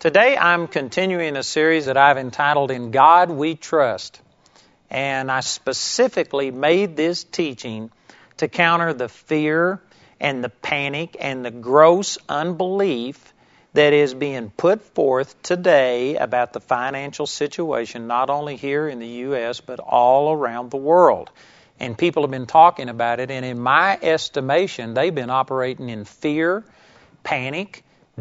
Today I'm continuing a series that I've entitled In God We Trust. And I specifically made this teaching to counter the fear and the panic and the gross unbelief that is being put forth today about the financial situation, not only here in the U.S., but all around the world. And people have been talking about it, and in my estimation, they've been operating in fear, panic,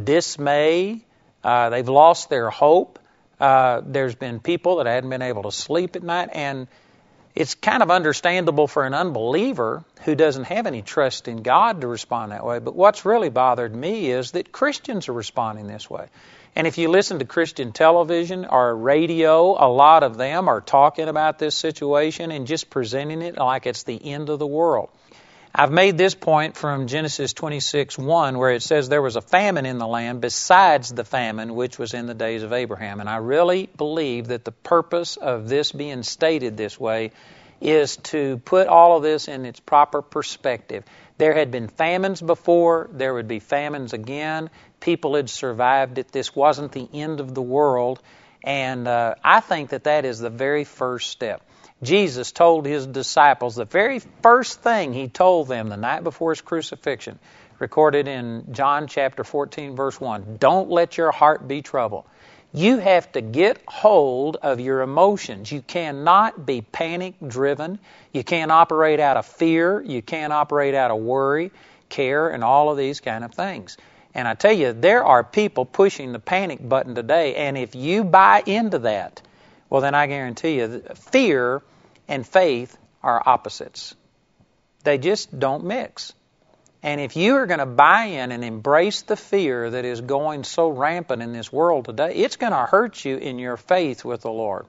dismay. They've lost their hope. There's been people that hadn't been able to sleep at night, and it's kind of understandable for an unbeliever who doesn't have any trust in God to respond that way. But what's really bothered me is that Christians are responding this way. And if you listen to Christian television or radio, a lot of them are talking about this situation and just presenting it like it's the end of the world. I've made this point from Genesis 26:1, where it says there was a famine in the land besides the famine which was in the days of Abraham. And I really believe that the purpose of this being stated this way is to put all of this in its proper perspective. There had been famines before, there would be famines again. People had survived it. This wasn't the end of the world. And I think that that is the very first step. Jesus told his disciples, the very first thing he told them the night before his crucifixion, recorded in John chapter 14, verse 1, don't let your heart be troubled. You have to get hold of your emotions. You cannot be panic-driven. You can't operate out of fear. You can't operate out of worry, care, and all of these kind of things. And I tell you, there are people pushing the panic button today, and if you buy into that, well, then I guarantee you, fear and faith are opposites. They just don't mix. And if you are going to buy in and embrace the fear that is going so rampant in this world today, it's going to hurt you in your faith with the Lord.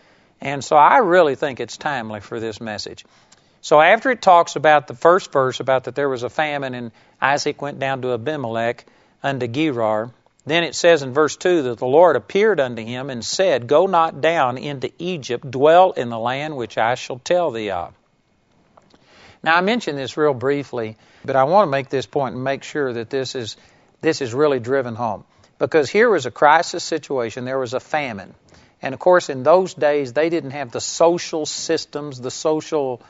And so I really think it's timely for this message. So after it talks about the first verse, about that there was a famine and Isaac went down to Abimelech unto Gerar, then it says in verse 2 that the Lord appeared unto him and said, go not down into Egypt, dwell in the land which I shall tell thee of. Now I mentioned this real briefly, but I want to make this point and make sure that this is really driven home. Because here was a crisis situation, there was a famine. And of course in those days they didn't have the social systems, the social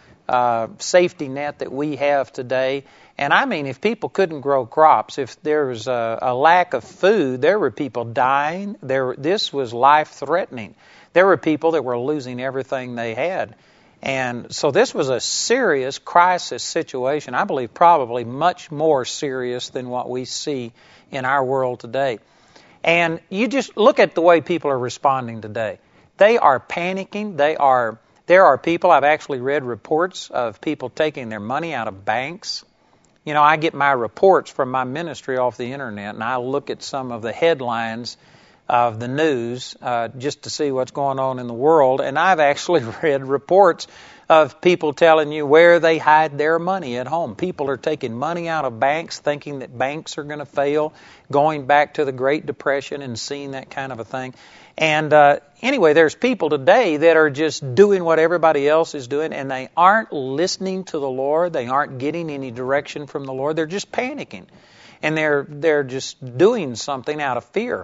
safety net that we have today. And I mean, if people couldn't grow crops, if there was a lack of food, there were people dying. This was life-threatening. There were people that were losing everything they had. And so this was a serious crisis situation. I believe probably much more serious than what we see in our world today. And you just look at the way people are responding today. They are panicking. There are people, I've actually read reports of people taking their money out of banks. You know, I get my reports from my ministry off the internet, and I look at some of the headlines of the news just to see what's going on in the world. And I've actually read reports of people telling you where they hide their money at home. People are taking money out of banks thinking that banks are going to fail, going back to the Great Depression and seeing that kind of a thing. And anyway, there's people today that are just doing what everybody else is doing, and they aren't listening to the Lord. They aren't getting any direction from the Lord. They're just panicking, and they're just doing something out of fear.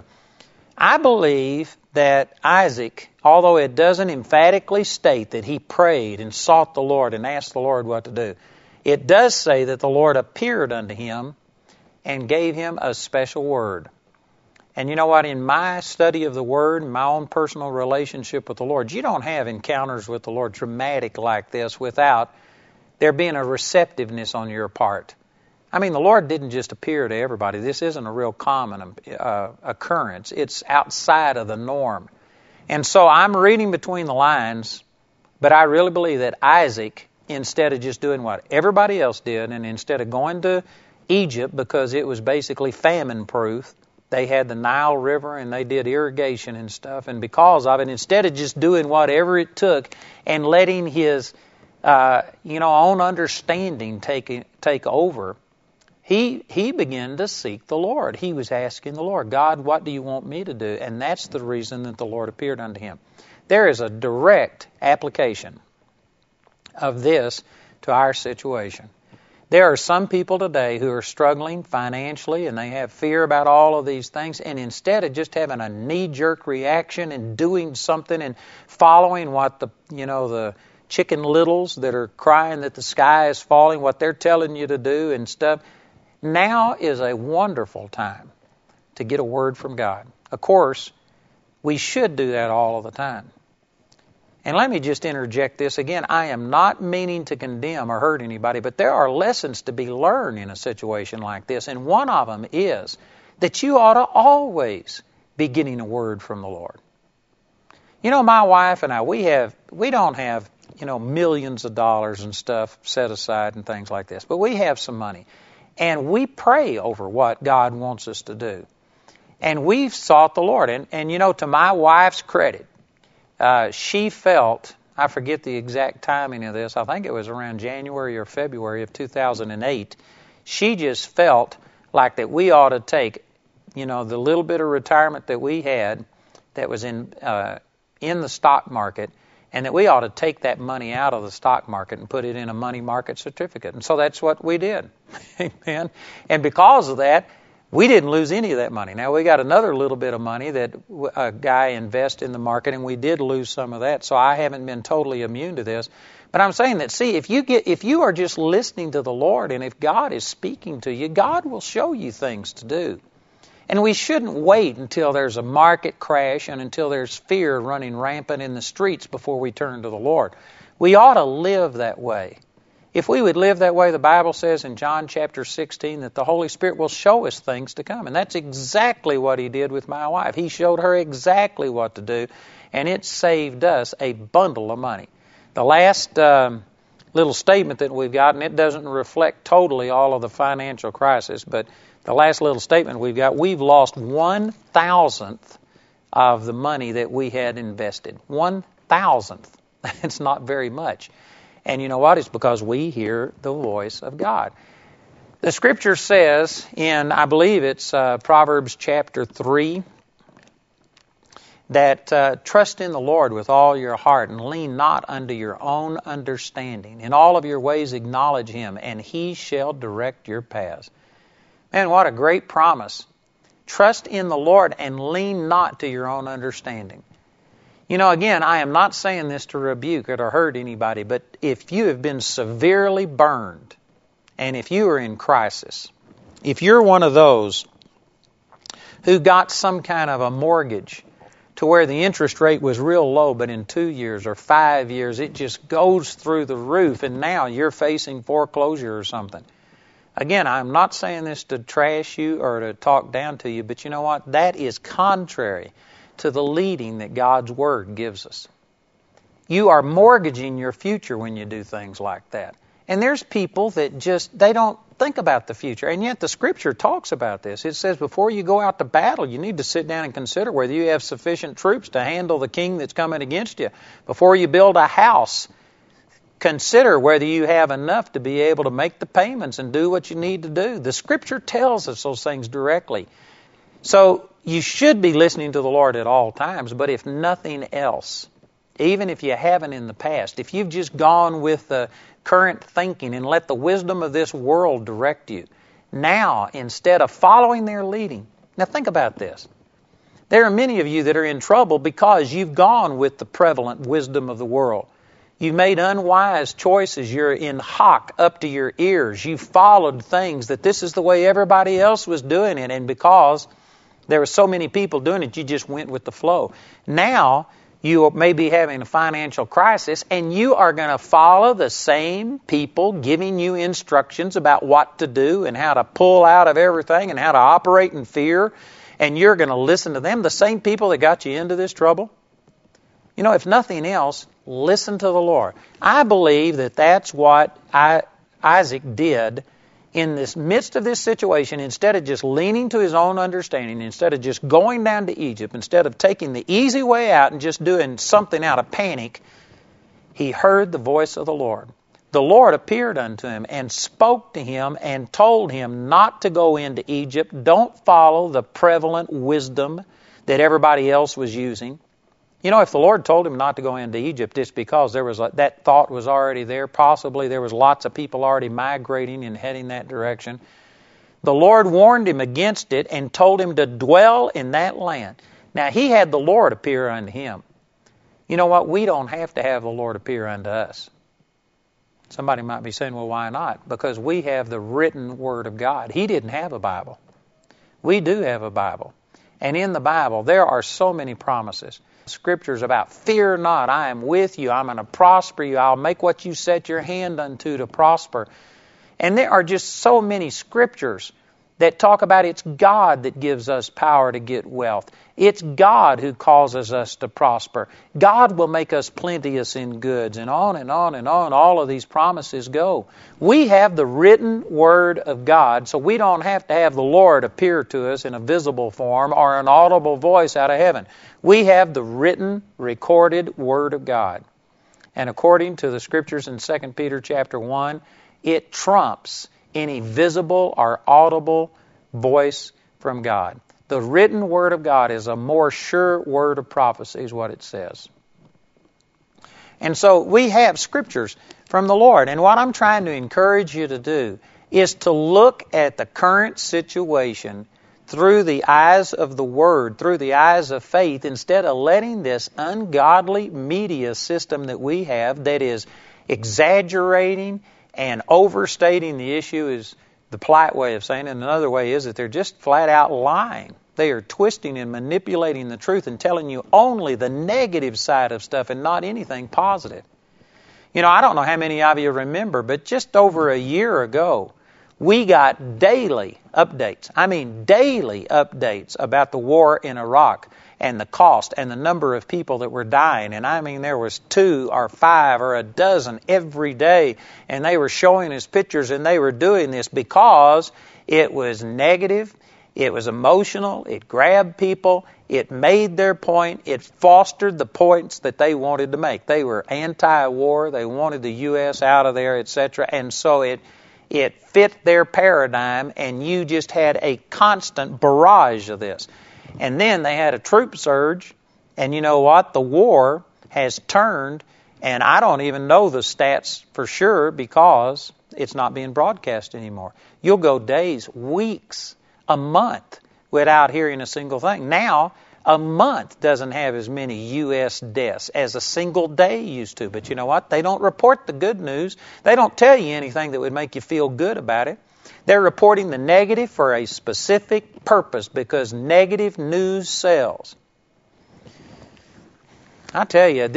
I believe that Isaac, although it doesn't emphatically state that he prayed and sought the Lord and asked the Lord what to do, it does say that the Lord appeared unto him and gave him a special word. And you know what? In my study of the Word, my own personal relationship with the Lord, you don't have encounters with the Lord dramatic like this without there being a receptiveness on your part. I mean, the Lord didn't just appear to everybody. This isn't a real common occurrence. It's outside of the norm. And so I'm reading between the lines, but I really believe that Isaac, instead of just doing what everybody else did, and instead of going to Egypt because it was basically famine-proof, they had the Nile River and they did irrigation and stuff. And because of it, instead of just doing whatever it took and letting his own understanding take over, he began to seek the Lord. He was asking the Lord, God, what do you want me to do? And that's the reason that the Lord appeared unto him. There is a direct application of this to our situation. There are some people today who are struggling financially and they have fear about all of these things, and instead of just having a knee-jerk reaction and doing something and following what the chicken littles that are crying that the sky is falling, what they're telling you to do and stuff, now is a wonderful time to get a word from God. Of course, we should do that all of the time. And let me just interject this again. I am not meaning to condemn or hurt anybody, but there are lessons to be learned in a situation like this. And one of them is that you ought to always be getting a word from the Lord. You know, my wife and I, we don't have, millions of dollars and stuff set aside and things like this, but we have some money. And we pray over what God wants us to do. And we've sought the Lord. And to my wife's credit, she felt, I forget the exact timing of this, I think it was around January or February of 2008, she just felt like that we ought to take, the little bit of retirement that we had that was in the stock market, and that we ought to take that money out of the stock market and put it in a money market certificate. And so that's what we did. Amen. And because of that, we didn't lose any of that money. Now, we got another little bit of money that a guy invested in the market, and we did lose some of that, so I haven't been totally immune to this. But I'm saying that, see, if you are just listening to the Lord, and if God is speaking to you, God will show you things to do. And we shouldn't wait until there's a market crash and until there's fear running rampant in the streets before we turn to the Lord. We ought to live that way. If we would live that way, the Bible says in John chapter 16 that the Holy Spirit will show us things to come. And that's exactly what He did with my wife. He showed her exactly what to do, and it saved us a bundle of money. The last little statement that we've got, and it doesn't reflect totally all of the financial crisis, but the last little statement we've got, we've lost 1,000th of the money that we had invested. 1,000th. It's not very much. And you know what? It's because we hear the voice of God. The Scripture says in, I believe it's Proverbs chapter 3, that trust in the Lord with all your heart and lean not unto your own understanding. In all of your ways acknowledge Him, and He shall direct your paths. Man, what a great promise. Trust in the Lord and lean not to your own understanding. Again, I am not saying this to rebuke or to hurt anybody, but if you have been severely burned, and if you are in crisis, if you're one of those who got some kind of a mortgage to where the interest rate was real low, but in 2 years or 5 years, it just goes through the roof, and now you're facing foreclosure or something. Again, I'm not saying this to trash you or to talk down to you, but you know what? That is contrary to the leading that God's Word gives us. You are mortgaging your future when you do things like that. And there's people that they don't think about the future. And yet the Scripture talks about this. It says before you go out to battle, you need to sit down and consider whether you have sufficient troops to handle the king that's coming against you. Before you build a house, consider whether you have enough to be able to make the payments and do what you need to do. The Scripture tells us those things directly. So you should be listening to the Lord at all times, but if nothing else, even if you haven't in the past, if you've just gone with the current thinking and let the wisdom of this world direct you, now, instead of following their leading, now think about this. There are many of you that are in trouble because you've gone with the prevalent wisdom of the world. You've made unwise choices. You're in hock up to your ears. You've followed things that this is the way everybody else was doing it, and because there were so many people doing it, you just went with the flow. Now, you may be having a financial crisis, and you are going to follow the same people giving you instructions about what to do and how to pull out of everything and how to operate in fear, and you're going to listen to them, the same people that got you into this trouble. If nothing else, listen to the Lord. I believe that that's what Isaac did in this midst of this situation. Instead of just leaning to his own understanding, instead of just going down to Egypt, instead of taking the easy way out and just doing something out of panic, he heard the voice of the Lord. The Lord appeared unto him and spoke to him and told him not to go into Egypt. Don't follow the prevalent wisdom that everybody else was using. You know, if the Lord told him not to go into Egypt, it's because there was that thought was already there. Possibly there was lots of people already migrating and heading that direction. The Lord warned him against it and told him to dwell in that land. Now, he had the Lord appear unto him. You know what? We don't have to have the Lord appear unto us. Somebody might be saying, well, why not? Because we have the written Word of God. He didn't have a Bible. We do have a Bible. And in the Bible, there are so many promises. Scriptures about, fear not, I am with you, I'm going to prosper you, I'll make what you set your hand unto to prosper. And there are just so many scriptures that talk about it's God that gives us power to get wealth. It's God who causes us to prosper. God will make us plenteous in goods, and on and on and on. All of these promises go. We have the written Word of God, so we don't have to have the Lord appear to us in a visible form or an audible voice out of heaven. We have the written, recorded Word of God. And according to the Scriptures in 2 Peter chapter 1, it trumps any visible or audible voice from God. The written Word of God is a more sure word of prophecy, is what it says. And so we have Scriptures from the Lord. And what I'm trying to encourage you to do is to look at the current situation through the eyes of the Word, through the eyes of faith, instead of letting this ungodly media system that we have that is exaggerating and overstating the issue is the polite way of saying it. And another way is that they're just flat out lying. They are twisting and manipulating the truth and telling you only the negative side of stuff and not anything positive. You know, I don't know how many of you remember, but just over a year ago, we got daily updates. I mean, daily updates about the war in Iraq and the cost and the number of people that were dying. And I mean, there was 2 or 5 or a dozen every day. And they were showing us pictures, and they were doing this because it was negative, it was emotional, it grabbed people, it made their point, it fostered the points that they wanted to make. They were anti-war, they wanted the U.S. out of there, etc. And so it fit their paradigm, and you just had a constant barrage of this. And then they had a troop surge, and you know what? The war has turned, and I don't even know the stats for sure because it's not being broadcast anymore. You'll go days, weeks, a month without hearing a single thing. Now, a month doesn't have as many U.S. deaths as a single day used to. But you know what? They don't report the good news. They don't tell you anything that would make you feel good about it. They're reporting the negative for a specific purpose because negative news sells. I tell you,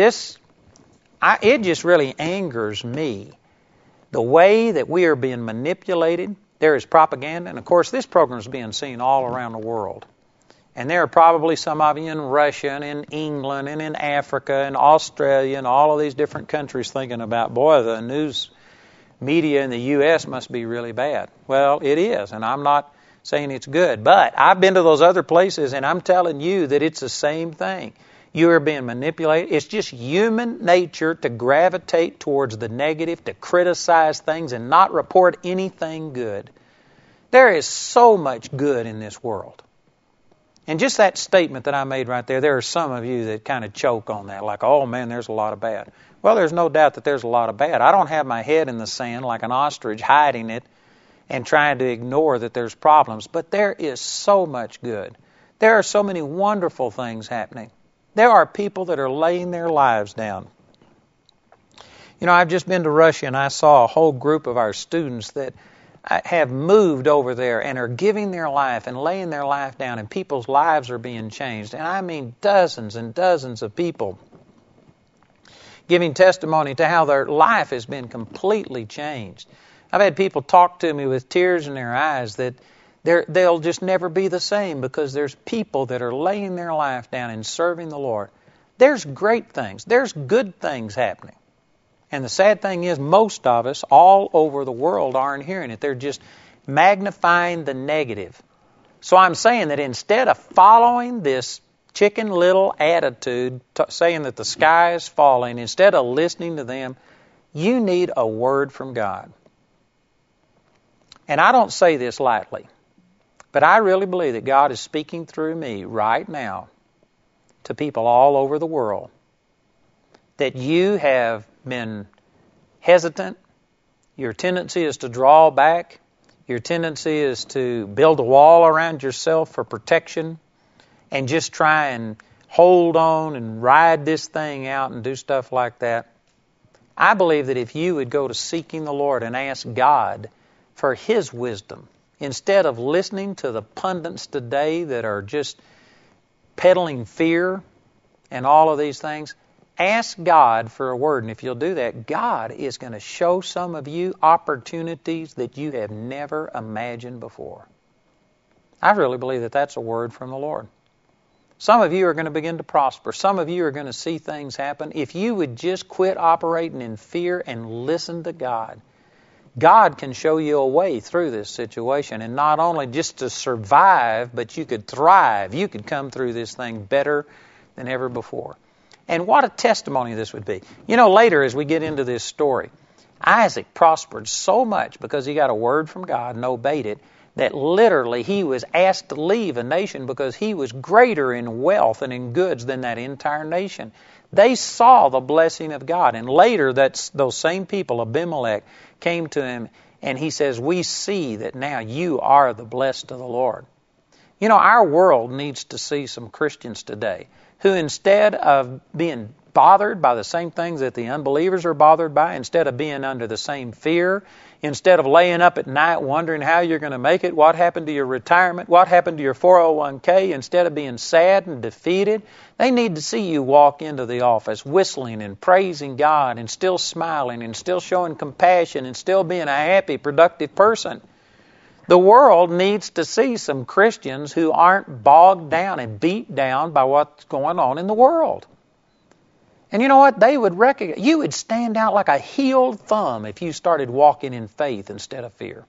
it just really angers me. The way that we are being manipulated. There is propaganda, and of course this program is being seen all around the world. And there are probably some of you in Russia and in England and in Africa and Australia and all of these different countries thinking about, boy, the news media in the U.S. must be really bad. Well, it is, and I'm not saying it's good. But I've been to those other places, and I'm telling you that it's the same thing. You are being manipulated. It's just human nature to gravitate towards the negative, to criticize things and not report anything good. There is so much good in this world. And just that statement that I made right there are some of you that kind of choke on that, like, oh man, there's a lot of bad. Well, there's no doubt that there's a lot of bad. I don't have my head in the sand like an ostrich hiding it and trying to ignore that there's problems. But there is so much good. There are so many wonderful things happening. There are people that are laying their lives down. You know, I've just been to Russia, and I saw a whole group of our students that have moved over there and are giving their life and laying their life down, and people's lives are being changed. And I mean dozens and dozens of people giving testimony to how their life has been completely changed. I've had people talk to me with tears in their eyes that they'll just never be the same because there's people that are laying their life down and serving the Lord. There's great things. There's good things happening. And the sad thing is most of us all over the world aren't hearing it. They're just magnifying the negative. So I'm saying that instead of following this Chicken Little attitude, saying that the sky is falling, instead of listening to them, you need a word from God. And I don't say this lightly. But I really believe that God is speaking through me right now to people all over the world that you have been hesitant, your tendency is to draw back, your tendency is to build a wall around yourself for protection and just try and hold on and ride this thing out and do stuff like that. I believe that if you would go to seeking the Lord and ask God for His wisdom, instead of listening to the pundits today that are just peddling fear and all of these things, ask God for a word. And if you'll do that, God is going to show some of you opportunities that you have never imagined before. I really believe that that's a word from the Lord. Some of you are going to begin to prosper. Some of you are going to see things happen. If you would just quit operating in fear and listen to God, God can show you a way through this situation. And not only just to survive, but you could thrive. You could come through this thing better than ever before. And what a testimony this would be. You know, later as we get into this story, Isaac prospered so much because he got a word from God and obeyed it, that literally he was asked to leave a nation because he was greater in wealth and in goods than that entire nation. They saw the blessing of God. And later, those same people, Abimelech, came to him and he says, we see that now you are the blessed of the Lord. You know, our world needs to see some Christians today who, instead of being bothered by the same things that the unbelievers are bothered by, instead of being under the same fear, instead of laying up at night wondering how you're going to make it, what happened to your retirement, what happened to your 401k, instead of being sad and defeated, they need to see you walk into the office whistling and praising God and still smiling and still showing compassion and still being a happy, productive person. The world needs to see some Christians who aren't bogged down and beat down by what's going on in the world. And you know what? They would recognize, you would stand out like a healed thumb if you started walking in faith instead of fear.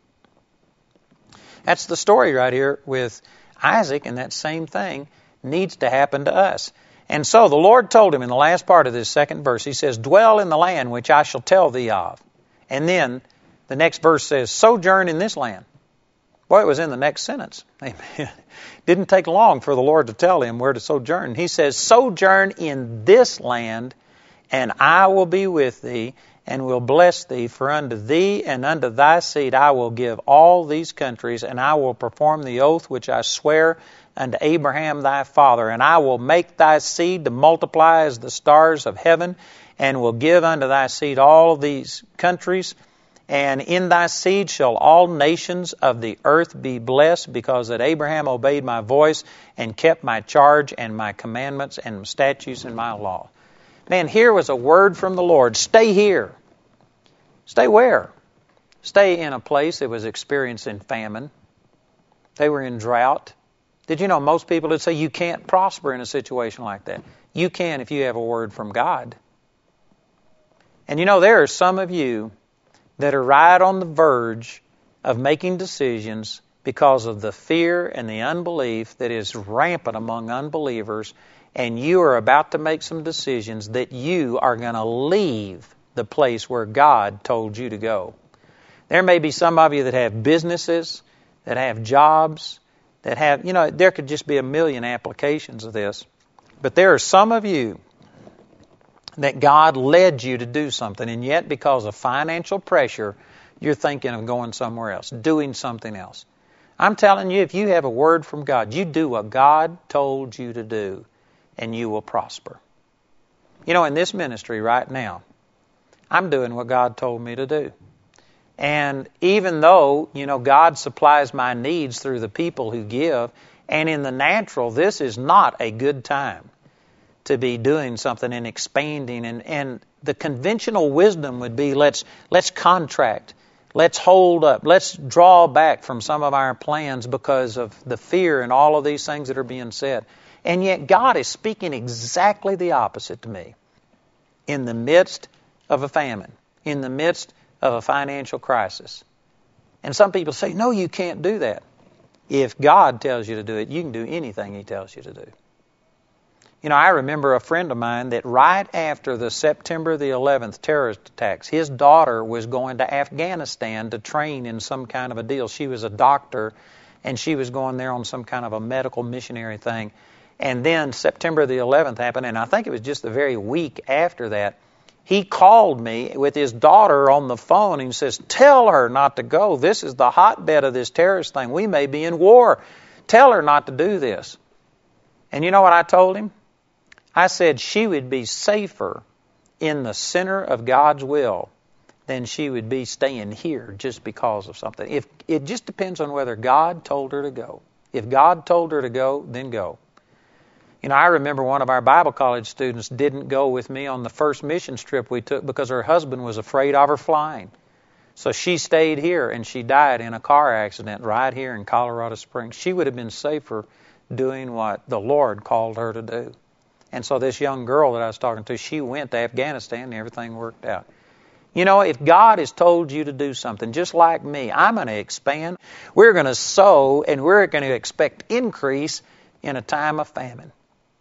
That's the story right here with Isaac, and that same thing needs to happen to us. And so the Lord told him in the last part of this second verse, He says, dwell in the land which I shall tell thee of. And then the next verse says, sojourn in this land. Boy, it was in the next sentence. Amen. Didn't take long for the Lord to tell him where to sojourn. He says, sojourn in this land, and I will be with thee, and will bless thee. For unto thee and unto thy seed I will give all these countries, and I will perform the oath which I swear unto Abraham thy father. And I will make thy seed to multiply as the stars of heaven, and will give unto thy seed all these countries. And in thy seed shall all nations of the earth be blessed, because that Abraham obeyed my voice and kept my charge and my commandments and my statutes and my law. Man, here was a word from the Lord. Stay here. Stay where? Stay in a place that was experiencing famine. They were in drought. Did you know most people would say you can't prosper in a situation like that? You can if you have a word from God. And you know, there are some of you that are right on the verge of making decisions because of the fear and the unbelief that is rampant among unbelievers, and you are about to make some decisions that you are going to leave the place where God told you to go. There may be some of you that have businesses, that have jobs, that have, you know, there could just be a million applications of this. But there are some of you that God led you to do something, and yet because of financial pressure, you're thinking of going somewhere else, doing something else. I'm telling you, if you have a word from God, you do what God told you to do, and you will prosper. You know, in this ministry right now, I'm doing what God told me to do. And even though, you know, God supplies my needs through the people who give, and in the natural, this is not a good time to be doing something and expanding. And the conventional wisdom would be, let's contract, let's hold up, let's draw back from some of our plans because of the fear and all of these things that are being said. And yet God is speaking exactly the opposite to me. In the midst of a famine, in the midst of a financial crisis. And some people say, no, you can't do that. If God tells you to do it, you can do anything He tells you to do. You know, I remember a friend of mine that right after the September the 11th terrorist attacks, his daughter was going to Afghanistan to train in some kind of a deal. She was a doctor, and she was going there on some kind of a medical missionary thing. And then September the 11th happened, and I think it was just the very week after that, he called me with his daughter on the phone and says, tell her not to go. This is the hotbed of this terrorist thing. We may be in war. Tell her not to do this. And you know what I told him? I said she would be safer in the center of God's will than she would be staying here just because of something. If it just depends on whether God told her to go. If God told her to go, then go. You know, I remember one of our Bible college students didn't go with me on the first mission trip we took because her husband was afraid of her flying. So she stayed here, and she died in a car accident right here in Colorado Springs. She would have been safer doing what the Lord called her to do. And so this young girl that I was talking to, she went to Afghanistan and everything worked out. You know, if God has told you to do something, just like me, I'm going to expand. We're going to sow, and we're going to expect increase in a time of famine.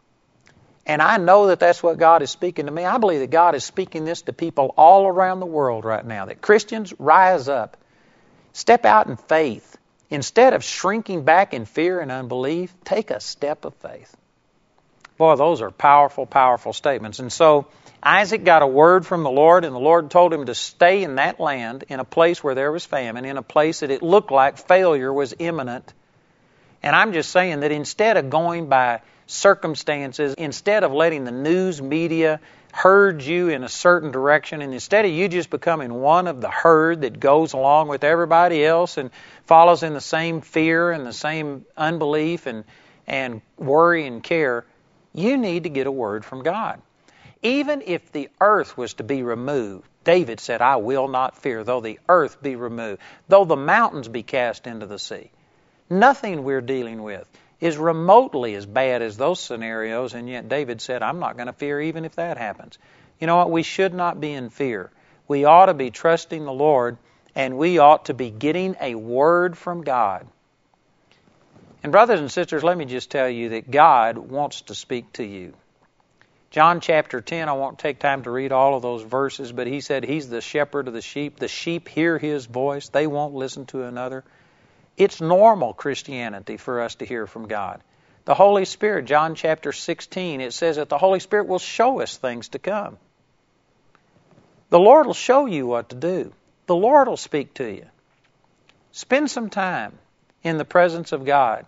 And I know that that's what God is speaking to me. I believe that God is speaking this to people all around the world right now, that Christians rise up, step out in faith. Instead of shrinking back in fear and unbelief, take a step of faith. Boy, those are powerful, powerful statements. And so Isaac got a word from the Lord, and the Lord told him to stay in that land, in a place where there was famine, in a place that it looked like failure was imminent. And I'm just saying that instead of going by circumstances, instead of letting the news media herd you in a certain direction, and instead of you just becoming one of the herd that goes along with everybody else and follows in the same fear and the same unbelief and worry and care, you need to get a word from God. Even if the earth was to be removed, David said, I will not fear, though the earth be removed, though the mountains be cast into the sea. Nothing we're dealing with is remotely as bad as those scenarios, and yet David said, I'm not going to fear even if that happens. You know what? We should not be in fear. We ought to be trusting the Lord, and we ought to be getting a word from God. And brothers and sisters, let me just tell you that God wants to speak to you. John chapter 10, I won't take time to read all of those verses, but he said he's the shepherd of the sheep. The sheep hear his voice. They won't listen to another. It's normal Christianity for us to hear from God. The Holy Spirit, John chapter 16, it says that the Holy Spirit will show us things to come. The Lord will show you what to do. The Lord will speak to you. Spend some time in the presence of God.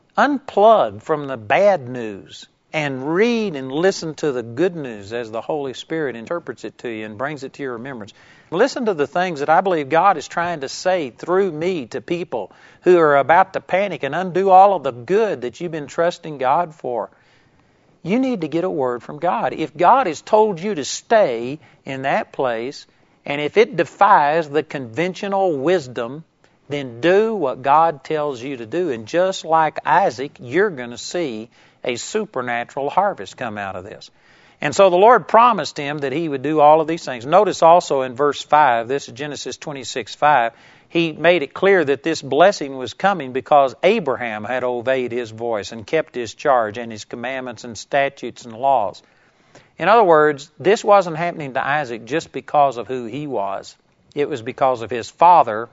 Unplug from the bad news and read and listen to the good news as the Holy Spirit interprets it to you and brings it to your remembrance. Listen to the things that I believe God is trying to say through me to people who are about to panic and undo all of the good that you've been trusting God for. You need to get a word from God. If God has told you to stay in that place, and if it defies the conventional wisdom, then do what God tells you to do. And just like Isaac, you're going to see a supernatural harvest come out of this. And so the Lord promised him that he would do all of these things. Notice also in verse 5, this is Genesis 26:5, he made it clear that this blessing was coming because Abraham had obeyed his voice and kept his charge and his commandments and statutes and laws. In other words, this wasn't happening to Isaac just because of who he was. It was because of his father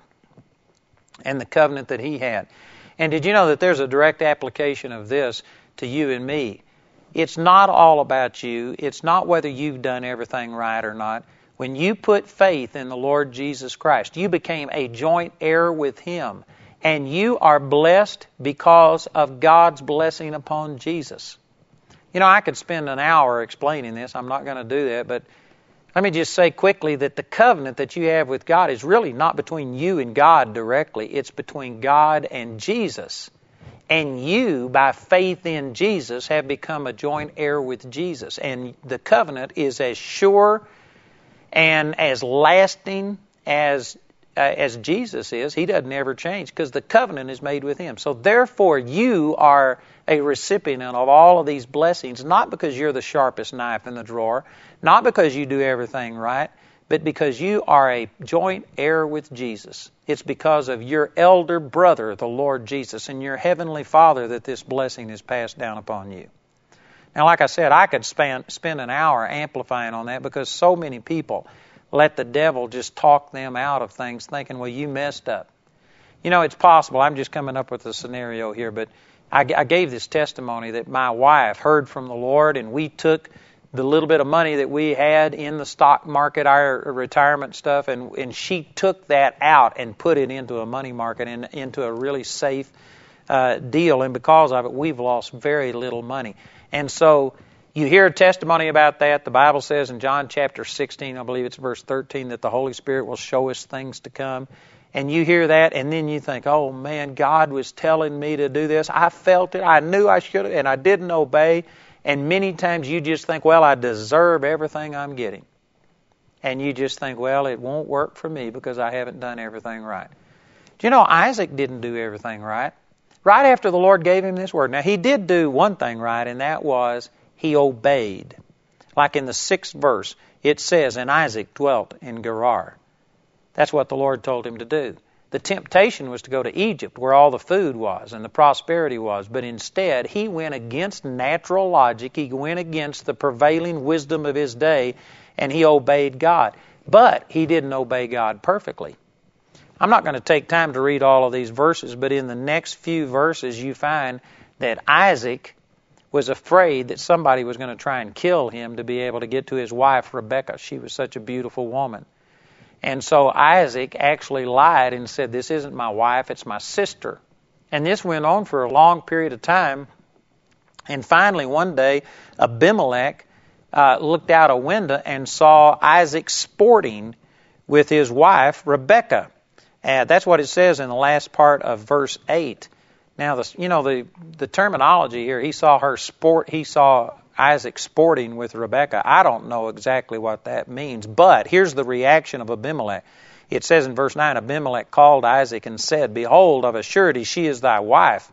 and the covenant that he had. And did you know that there's a direct application of this to you and me? It's not all about you. It's not whether you've done everything right or not. When you put faith in the Lord Jesus Christ, you became a joint heir with Him. And you are blessed because of God's blessing upon Jesus. You know, I could spend an hour explaining this. I'm not going to do that. But let me just say quickly that the covenant that you have with God is really not between you and God directly. It's between God and Jesus. And you, by faith in Jesus, have become a joint heir with Jesus. And the covenant is as sure and as lasting as Jesus is. He doesn't ever change because the covenant is made with Him. So therefore, you are a recipient of all of these blessings, not because you're the sharpest knife in the drawer, not because you do everything right, but because you are a joint heir with Jesus. It's because of your elder brother, the Lord Jesus, and your heavenly Father that this blessing is passed down upon you. Now, like I said, I could spend an hour amplifying on that because so many people let the devil just talk them out of things thinking, well, you messed up. You know, it's possible. I'm just coming up with a scenario here, but I gave this testimony that my wife heard from the Lord, and we took the little bit of money that we had in the stock market, our retirement stuff, and she took that out and put it into a money market and into a really safe deal. And because of it, we've lost very little money. And so you hear a testimony about that. The Bible says in John chapter 16, I believe it's verse 13, that the Holy Spirit will show us things to come. And you hear that, and then you think, oh man, God was telling me to do this. I felt it. I knew I should have, and I didn't obey. And many times you just think, well, I deserve everything I'm getting. And you just think, well, it won't work for me because I haven't done everything right. Do you know Isaac didn't do everything right? Right after the Lord gave him this word. Now, he did do one thing right, and that was he obeyed. Like in the 6th verse, it says, and Isaac dwelt in Gerar. That's what the Lord told him to do. The temptation was to go to Egypt, where all the food was and the prosperity was. But instead, he went against natural logic. He went against the prevailing wisdom of his day, and he obeyed God. But he didn't obey God perfectly. I'm not going to take time to read all of these verses, but in the next few verses, you find that Isaac was afraid that somebody was going to try and kill him to be able to get to his wife, Rebekah. She was such a beautiful woman. And so Isaac actually lied and said, this isn't my wife, it's my sister. And this went on for a long period of time. And finally, one day, Abimelech looked out a window and saw Isaac sporting with his wife, Rebekah. That's what it says in the last part of verse 8. Now, the terminology here, he saw Isaac sporting with Rebekah. I don't know exactly what that means, but here's the reaction of Abimelech. It says in verse 9, Abimelech called Isaac and said, behold, of a surety she is thy wife.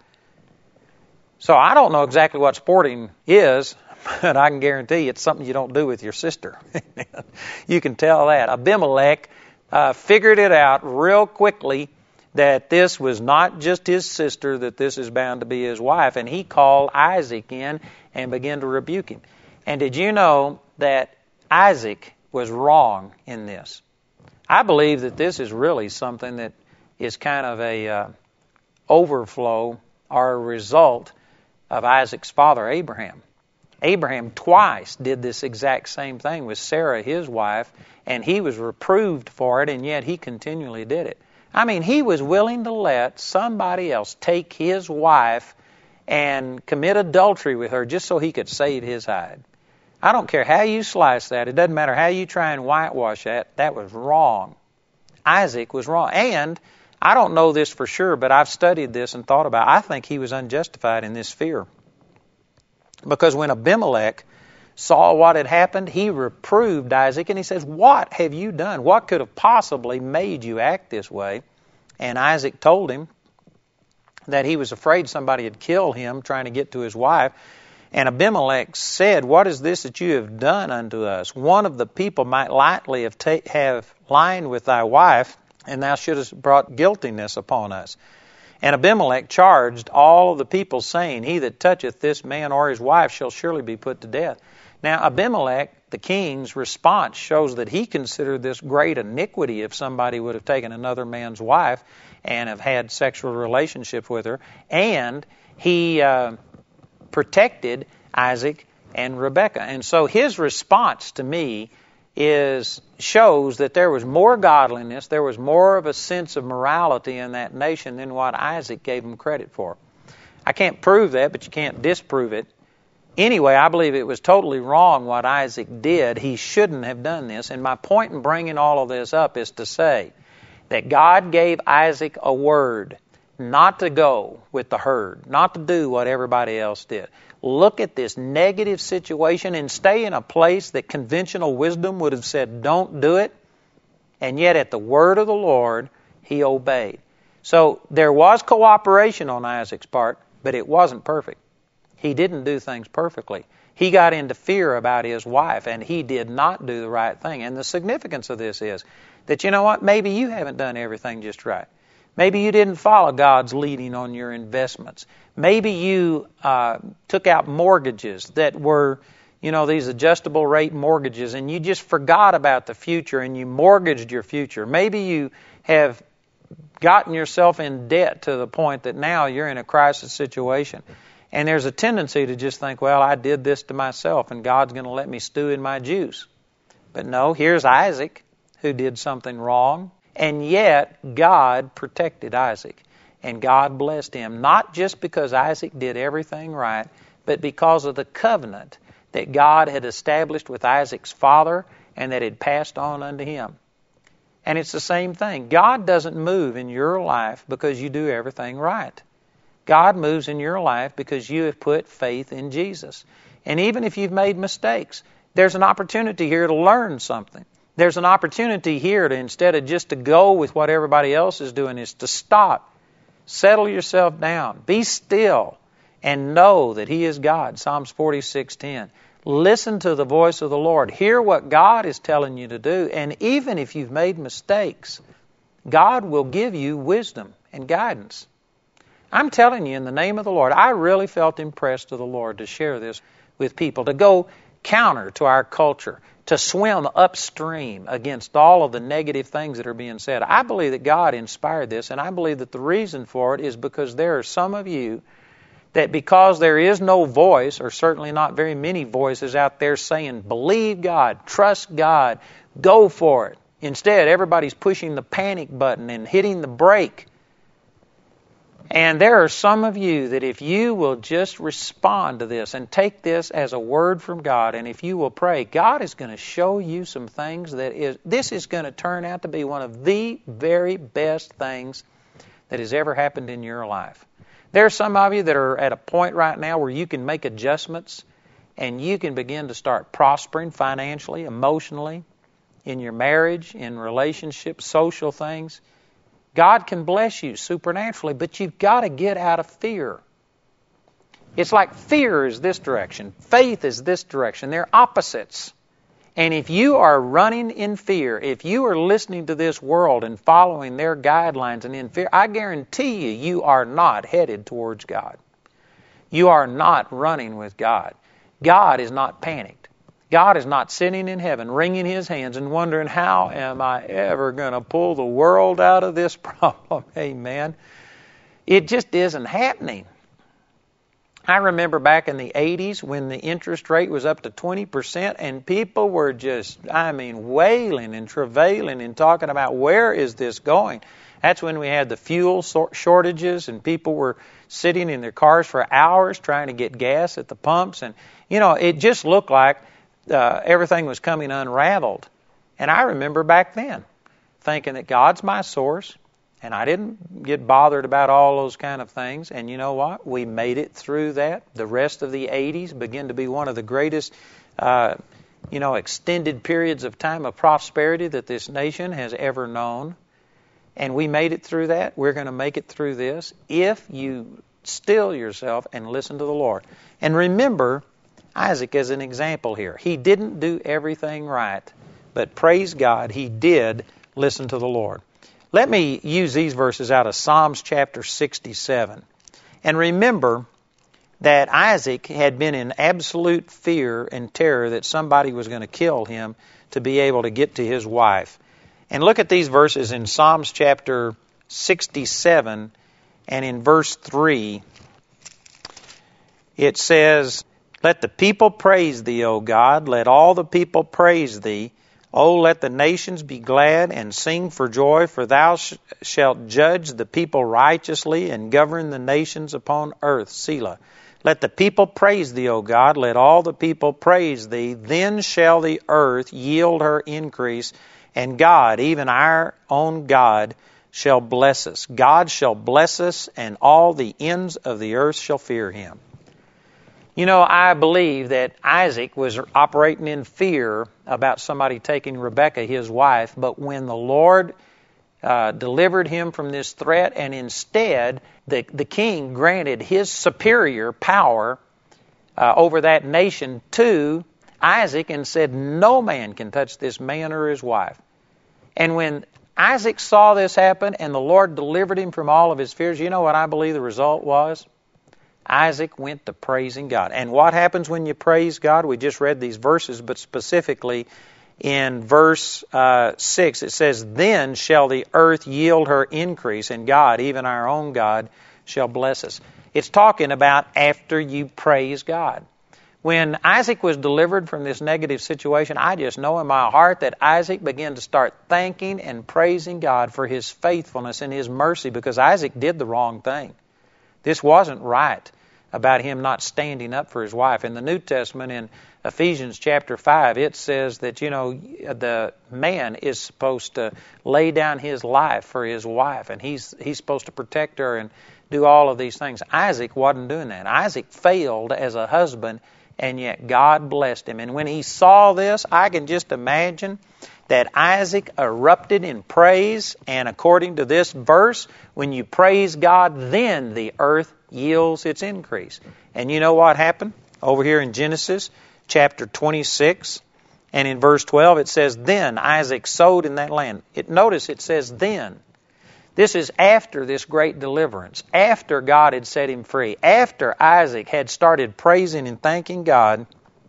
So I don't know exactly what sporting is, but I can guarantee it's something you don't do with your sister. You can tell that. Abimelech figured it out real quickly that this was not just his sister, that this is bound to be his wife. And he called Isaac in and began to rebuke him. And did you know that Isaac was wrong in this? I believe that this is really something that is kind of a overflow or a result of Isaac's father, Abraham. Abraham twice did this exact same thing with Sarah, his wife, and he was reproved for it, and yet he continually did it. I mean, he was willing to let somebody else take his wife and commit adultery with her just so he could save his hide. I don't care how you slice that. It doesn't matter how you try and whitewash that. That was wrong. Isaac was wrong. And I don't know this for sure, but I've studied this and thought about it. I think he was unjustified in this fear. Because when Abimelech saw what had happened, he reproved Isaac and he says, what have you done? What could have possibly made you act this way? And Isaac told him that he was afraid somebody had killed him trying to get to his wife. And Abimelech said, what is this that you have done unto us? One of the people might lightly have lined with thy wife, and thou shouldest brought guiltiness upon us. And Abimelech charged all of the people, saying, he that toucheth this man or his wife shall surely be put to death. Now, Abimelech, the king's response shows that he considered this great iniquity if somebody would have taken another man's wife and have had sexual relationship with her. And he protected Isaac and Rebekah. And so his response to me shows that there was more godliness, there was more of a sense of morality in that nation than what Isaac gave him credit for. I can't prove that, but you can't disprove it. Anyway, I believe it was totally wrong what Isaac did. He shouldn't have done this. And my point in bringing all of this up is to say that God gave Isaac a word not to go with the herd, not to do what everybody else did. Look at this negative situation and stay in a place that conventional wisdom would have said, don't do it. And yet at the word of the Lord, he obeyed. So there was cooperation on Isaac's part, but it wasn't perfect. He didn't do things perfectly. He got into fear about his wife, and he did not do the right thing. And the significance of this is that, you know what, maybe you haven't done everything just right. Maybe you didn't follow God's leading on your investments. Maybe you took out mortgages that were, these adjustable rate mortgages, and you just forgot about the future and you mortgaged your future. Maybe you have gotten yourself in debt to the point that now you're in a crisis situation. And there's a tendency to just think, well, I did this to myself and God's going to let me stew in my juice. But no, here's Isaac who did something wrong, and yet God protected Isaac. And God blessed him, not just because Isaac did everything right, but because of the covenant that God had established with Isaac's father and that had passed on unto him. And it's the same thing. God doesn't move in your life because you do everything right. God moves in your life because you have put faith in Jesus. And even if you've made mistakes, there's an opportunity here to learn something. There's an opportunity here to, instead of just to go with what everybody else is doing, is to stop. Settle yourself down. Be still and know that He is God. Psalms 46:10. Listen to the voice of the Lord. Hear what God is telling you to do. And even if you've made mistakes, God will give you wisdom and guidance. I'm telling you in the name of the Lord, I really felt impressed to the Lord to share this with people, to go counter to our culture, to swim upstream against all of the negative things that are being said. I believe that God inspired this, and I believe that the reason for it is because there are some of you that because there is no voice, or certainly not very many voices out there saying, believe God, trust God, go for it. Instead, everybody's pushing the panic button and hitting the brake. And there are some of you that if you will just respond to this and take this as a word from God, and if you will pray, God is going to show you some things this is going to turn out to be one of the very best things that has ever happened in your life. There are some of you that are at a point right now where you can make adjustments and you can begin to start prospering financially, emotionally, in your marriage, in relationships, social things. God can bless you supernaturally, but you've got to get out of fear. It's like fear is this direction, faith is this direction. They're opposites. And if you are running in fear, if you are listening to this world and following their guidelines and in fear, I guarantee you, you are not headed towards God. You are not running with God. God is not panicked. God is not sitting in heaven wringing His hands and wondering, how am I ever going to pull the world out of this problem? Amen. It just isn't happening. I remember back in the 80s when the interest rate was up to 20% and people were just, wailing and travailing and talking about where is this going? That's when we had the fuel shortages and people were sitting in their cars for hours trying to get gas at the pumps. And, it just looked like everything was coming unraveled. And I remember back then thinking that God's my source, and I didn't get bothered about all those kind of things. And you know what? We made it through that. The rest of the 80s began to be one of the greatest, extended periods of time of prosperity that this nation has ever known. And we made it through that. We're going to make it through this if you still yourself and listen to the Lord. And remember Isaac as an example here. He didn't do everything right, but praise God, he did listen to the Lord. Let me use these verses out of Psalms chapter 67. And remember that Isaac had been in absolute fear and terror that somebody was going to kill him to be able to get to his wife. And look at these verses in Psalms chapter 67 and in verse 3. It says, let the people praise thee, O God. Let all the people praise thee. O let the nations be glad and sing for joy, for thou shalt judge the people righteously and govern the nations upon earth. Selah. Let the people praise thee, O God. Let all the people praise thee. Then shall the earth yield her increase, and God, even our own God, shall bless us. God shall bless us, and all the ends of the earth shall fear Him. I believe that Isaac was operating in fear about somebody taking Rebekah, his wife, but when the Lord delivered him from this threat, and instead the king granted his superior power over that nation to Isaac and said, no man can touch this man or his wife. And when Isaac saw this happen and the Lord delivered him from all of his fears, you know what I believe the result was? Isaac went to praising God. And what happens when you praise God? We just read these verses, but specifically in verse 6, it says, "Then shall the earth yield her increase, and God, even our own God, shall bless us." It's talking about after you praise God. When Isaac was delivered from this negative situation, I just know in my heart that Isaac began to start thanking and praising God for His faithfulness and His mercy, because Isaac did the wrong thing. This wasn't right about him not standing up for his wife. In the New Testament, in Ephesians chapter 5, it says that, the man is supposed to lay down his life for his wife, and he's supposed to protect her and do all of these things. Isaac wasn't doing that. Isaac failed as a husband, and yet God blessed him. And when he saw this, I can just imagine that Isaac erupted in praise, and according to this verse, when you praise God, then the earth yields its increase. And you know what happened? Over here in Genesis chapter 26 and in verse 12, it says, "Then Isaac sowed in that land." Notice it says then. This is after this great deliverance, after God had set him free, after Isaac had started praising and thanking God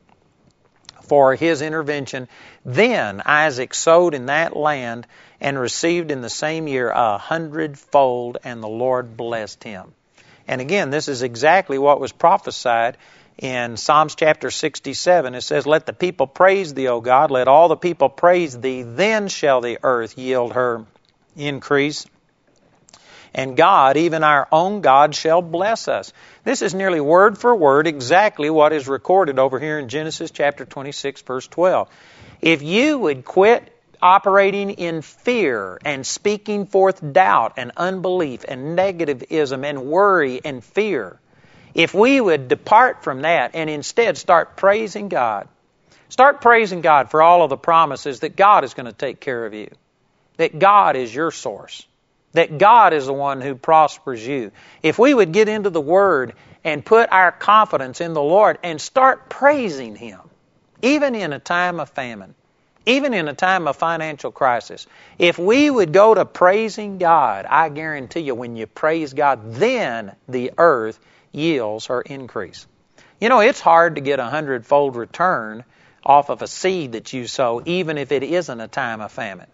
for His intervention. Then Isaac sowed in that land and received in the same year 100-fold, and the Lord blessed him. And again, this is exactly what was prophesied in Psalms chapter 67. It says, "Let the people praise Thee, O God, let all the people praise Thee, then shall the earth yield her increase. And God, even our own God, shall bless us." This is nearly word for word exactly what is recorded over here in Genesis chapter 26, verse 12. If you would quit operating in fear and speaking forth doubt and unbelief and negativism and worry and fear, if we would depart from that and instead start praising God for all of the promises that God is going to take care of you, that God is your source, that God is the one who prospers you. If we would get into the Word and put our confidence in the Lord and start praising Him, even in a time of famine, even in a time of financial crisis, if we would go to praising God, I guarantee you, when you praise God, then the earth yields her increase. It's hard to get 100-fold return off of a seed that you sow, even if it isn't a time of famine.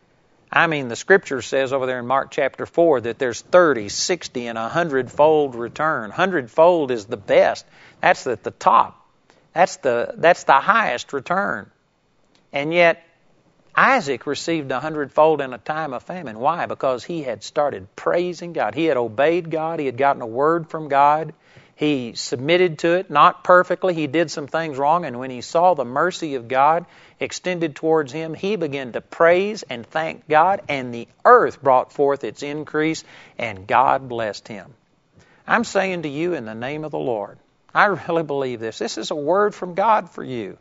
I mean, the Scripture says over there in Mark chapter 4 that there's 30, 60, and 100-fold return. 100-fold is the best. That's at the top. That's the highest return. And yet, Isaac received 100-fold in a time of famine. Why? Because he had started praising God. He had obeyed God. He had gotten a word from God. He submitted to it, not perfectly. He did some things wrong. And when he saw the mercy of God extended towards him, he began to praise and thank God. And the earth brought forth its increase, and God blessed him. I'm saying to you in the name of the Lord, I really believe this. This is a word from God for you.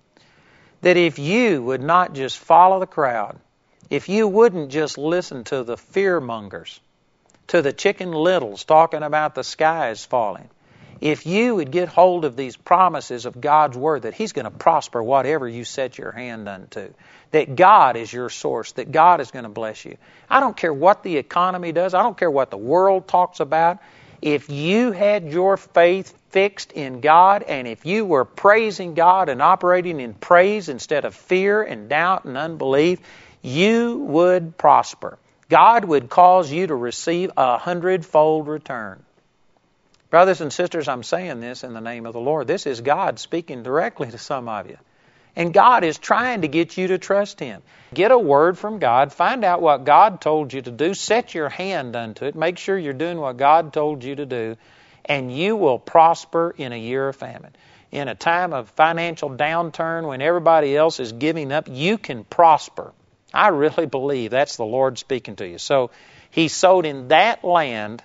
That if you would not just follow the crowd, if you wouldn't just listen to the fear-mongers, to the Chicken Littles talking about the sky is falling, if you would get hold of these promises of God's Word, that He's going to prosper whatever you set your hand unto, that God is your source, that God is going to bless you. I don't care what the economy does. I don't care what the world talks about. If you had your faith fixed in God, and if you were praising God and operating in praise instead of fear and doubt and unbelief, you would prosper. God would cause you to receive 100-fold return. Brothers and sisters, I'm saying this in the name of the Lord. This is God speaking directly to some of you. And God is trying to get you to trust Him. Get a word from God. Find out what God told you to do. Set your hand unto it. Make sure you're doing what God told you to do. And you will prosper in a year of famine. In a time of financial downturn when everybody else is giving up, you can prosper. I really believe that's the Lord speaking to you. So he sowed in that land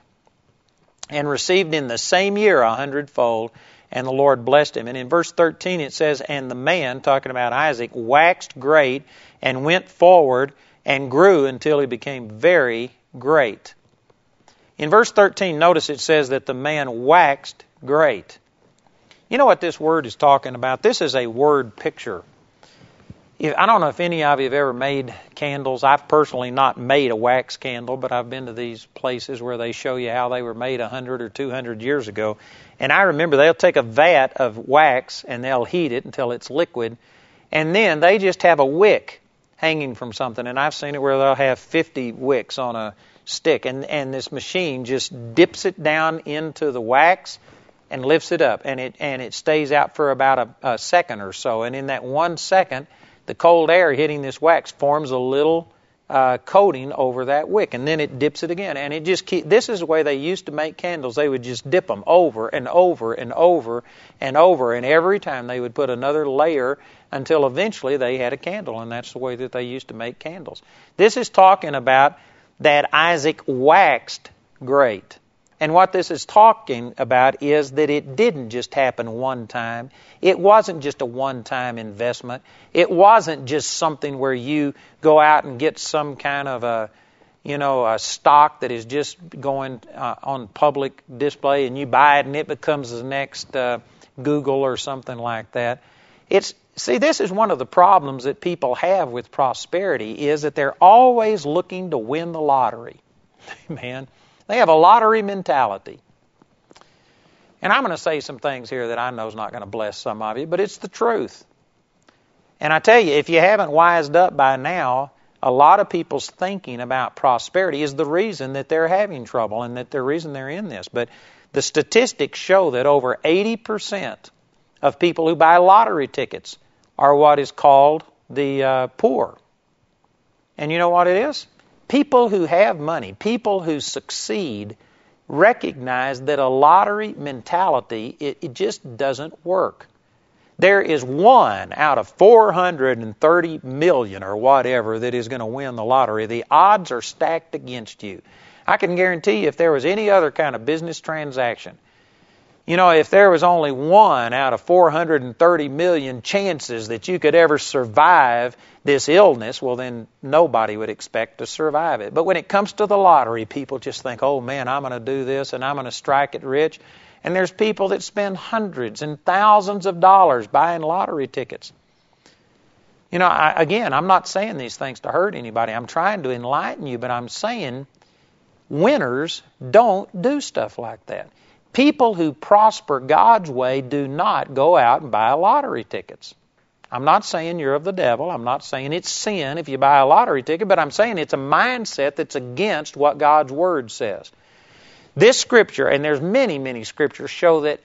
and received in the same year 100-fold, and the Lord blessed him. And in verse 13 it says, "And the man," talking about Isaac, "waxed great and went forward and grew until he became very great." In verse 13, notice it says that the man waxed great. You know what this word is talking about? This is a word picture. I don't know if any of you have ever made candles. I've personally not made a wax candle, but I've been to these places where they show you how they were made 100 or 200 years ago. And I remember they'll take a vat of wax and they'll heat it until it's liquid. And then they just have a wick hanging from something. And I've seen it where they'll have 50 wicks on a stick. And this machine just dips it down into the wax and lifts it up. And it stays out for about a second or so. And in that 1 second, the cold air hitting this wax forms a little coating over that wick, and then it dips it again, and it just this is the way they used to make candles. They would just dip them over and over and over and over, and every time they would put another layer until eventually they had a candle, and that's the way that they used to make candles. This is talking about that Isaac waxed great. And what this is talking about is that it didn't just happen one time. It wasn't just a one-time investment. It wasn't just something where you go out and get some kind of a stock that is just going on public display, and you buy it and it becomes the next Google or something like that. See, this is one of the problems that people have with prosperity, is that they're always looking to win the lottery. Man. They have a lottery mentality. And I'm going to say some things here that I know is not going to bless some of you, but it's the truth. And I tell you, if you haven't wised up by now, a lot of people's thinking about prosperity is the reason that they're having trouble and that the reason they're in this. But the statistics show that over 80% of people who buy lottery tickets are what is called the poor. And you know what it is? People who have money, people who succeed, recognize that a lottery mentality, it just doesn't work. There is 1 out of 430 million or whatever that is going to win the lottery. The odds are stacked against you. I can guarantee you, if there was any other kind of business transaction, if there was only 1 out of 430 million chances that you could ever survive this illness, well, then nobody would expect to survive it. But when it comes to the lottery, people just think, oh, man, I'm going to do this and I'm going to strike it rich. And there's people that spend hundreds and thousands of dollars buying lottery tickets. Again, I'm not saying these things to hurt anybody. I'm trying to enlighten you, but I'm saying winners don't do stuff like that. People who prosper God's way do not go out and buy lottery tickets. I'm not saying you're of the devil. I'm not saying it's sin if you buy a lottery ticket, but I'm saying it's a mindset that's against what God's Word says. This Scripture, and there's many, many Scriptures, show that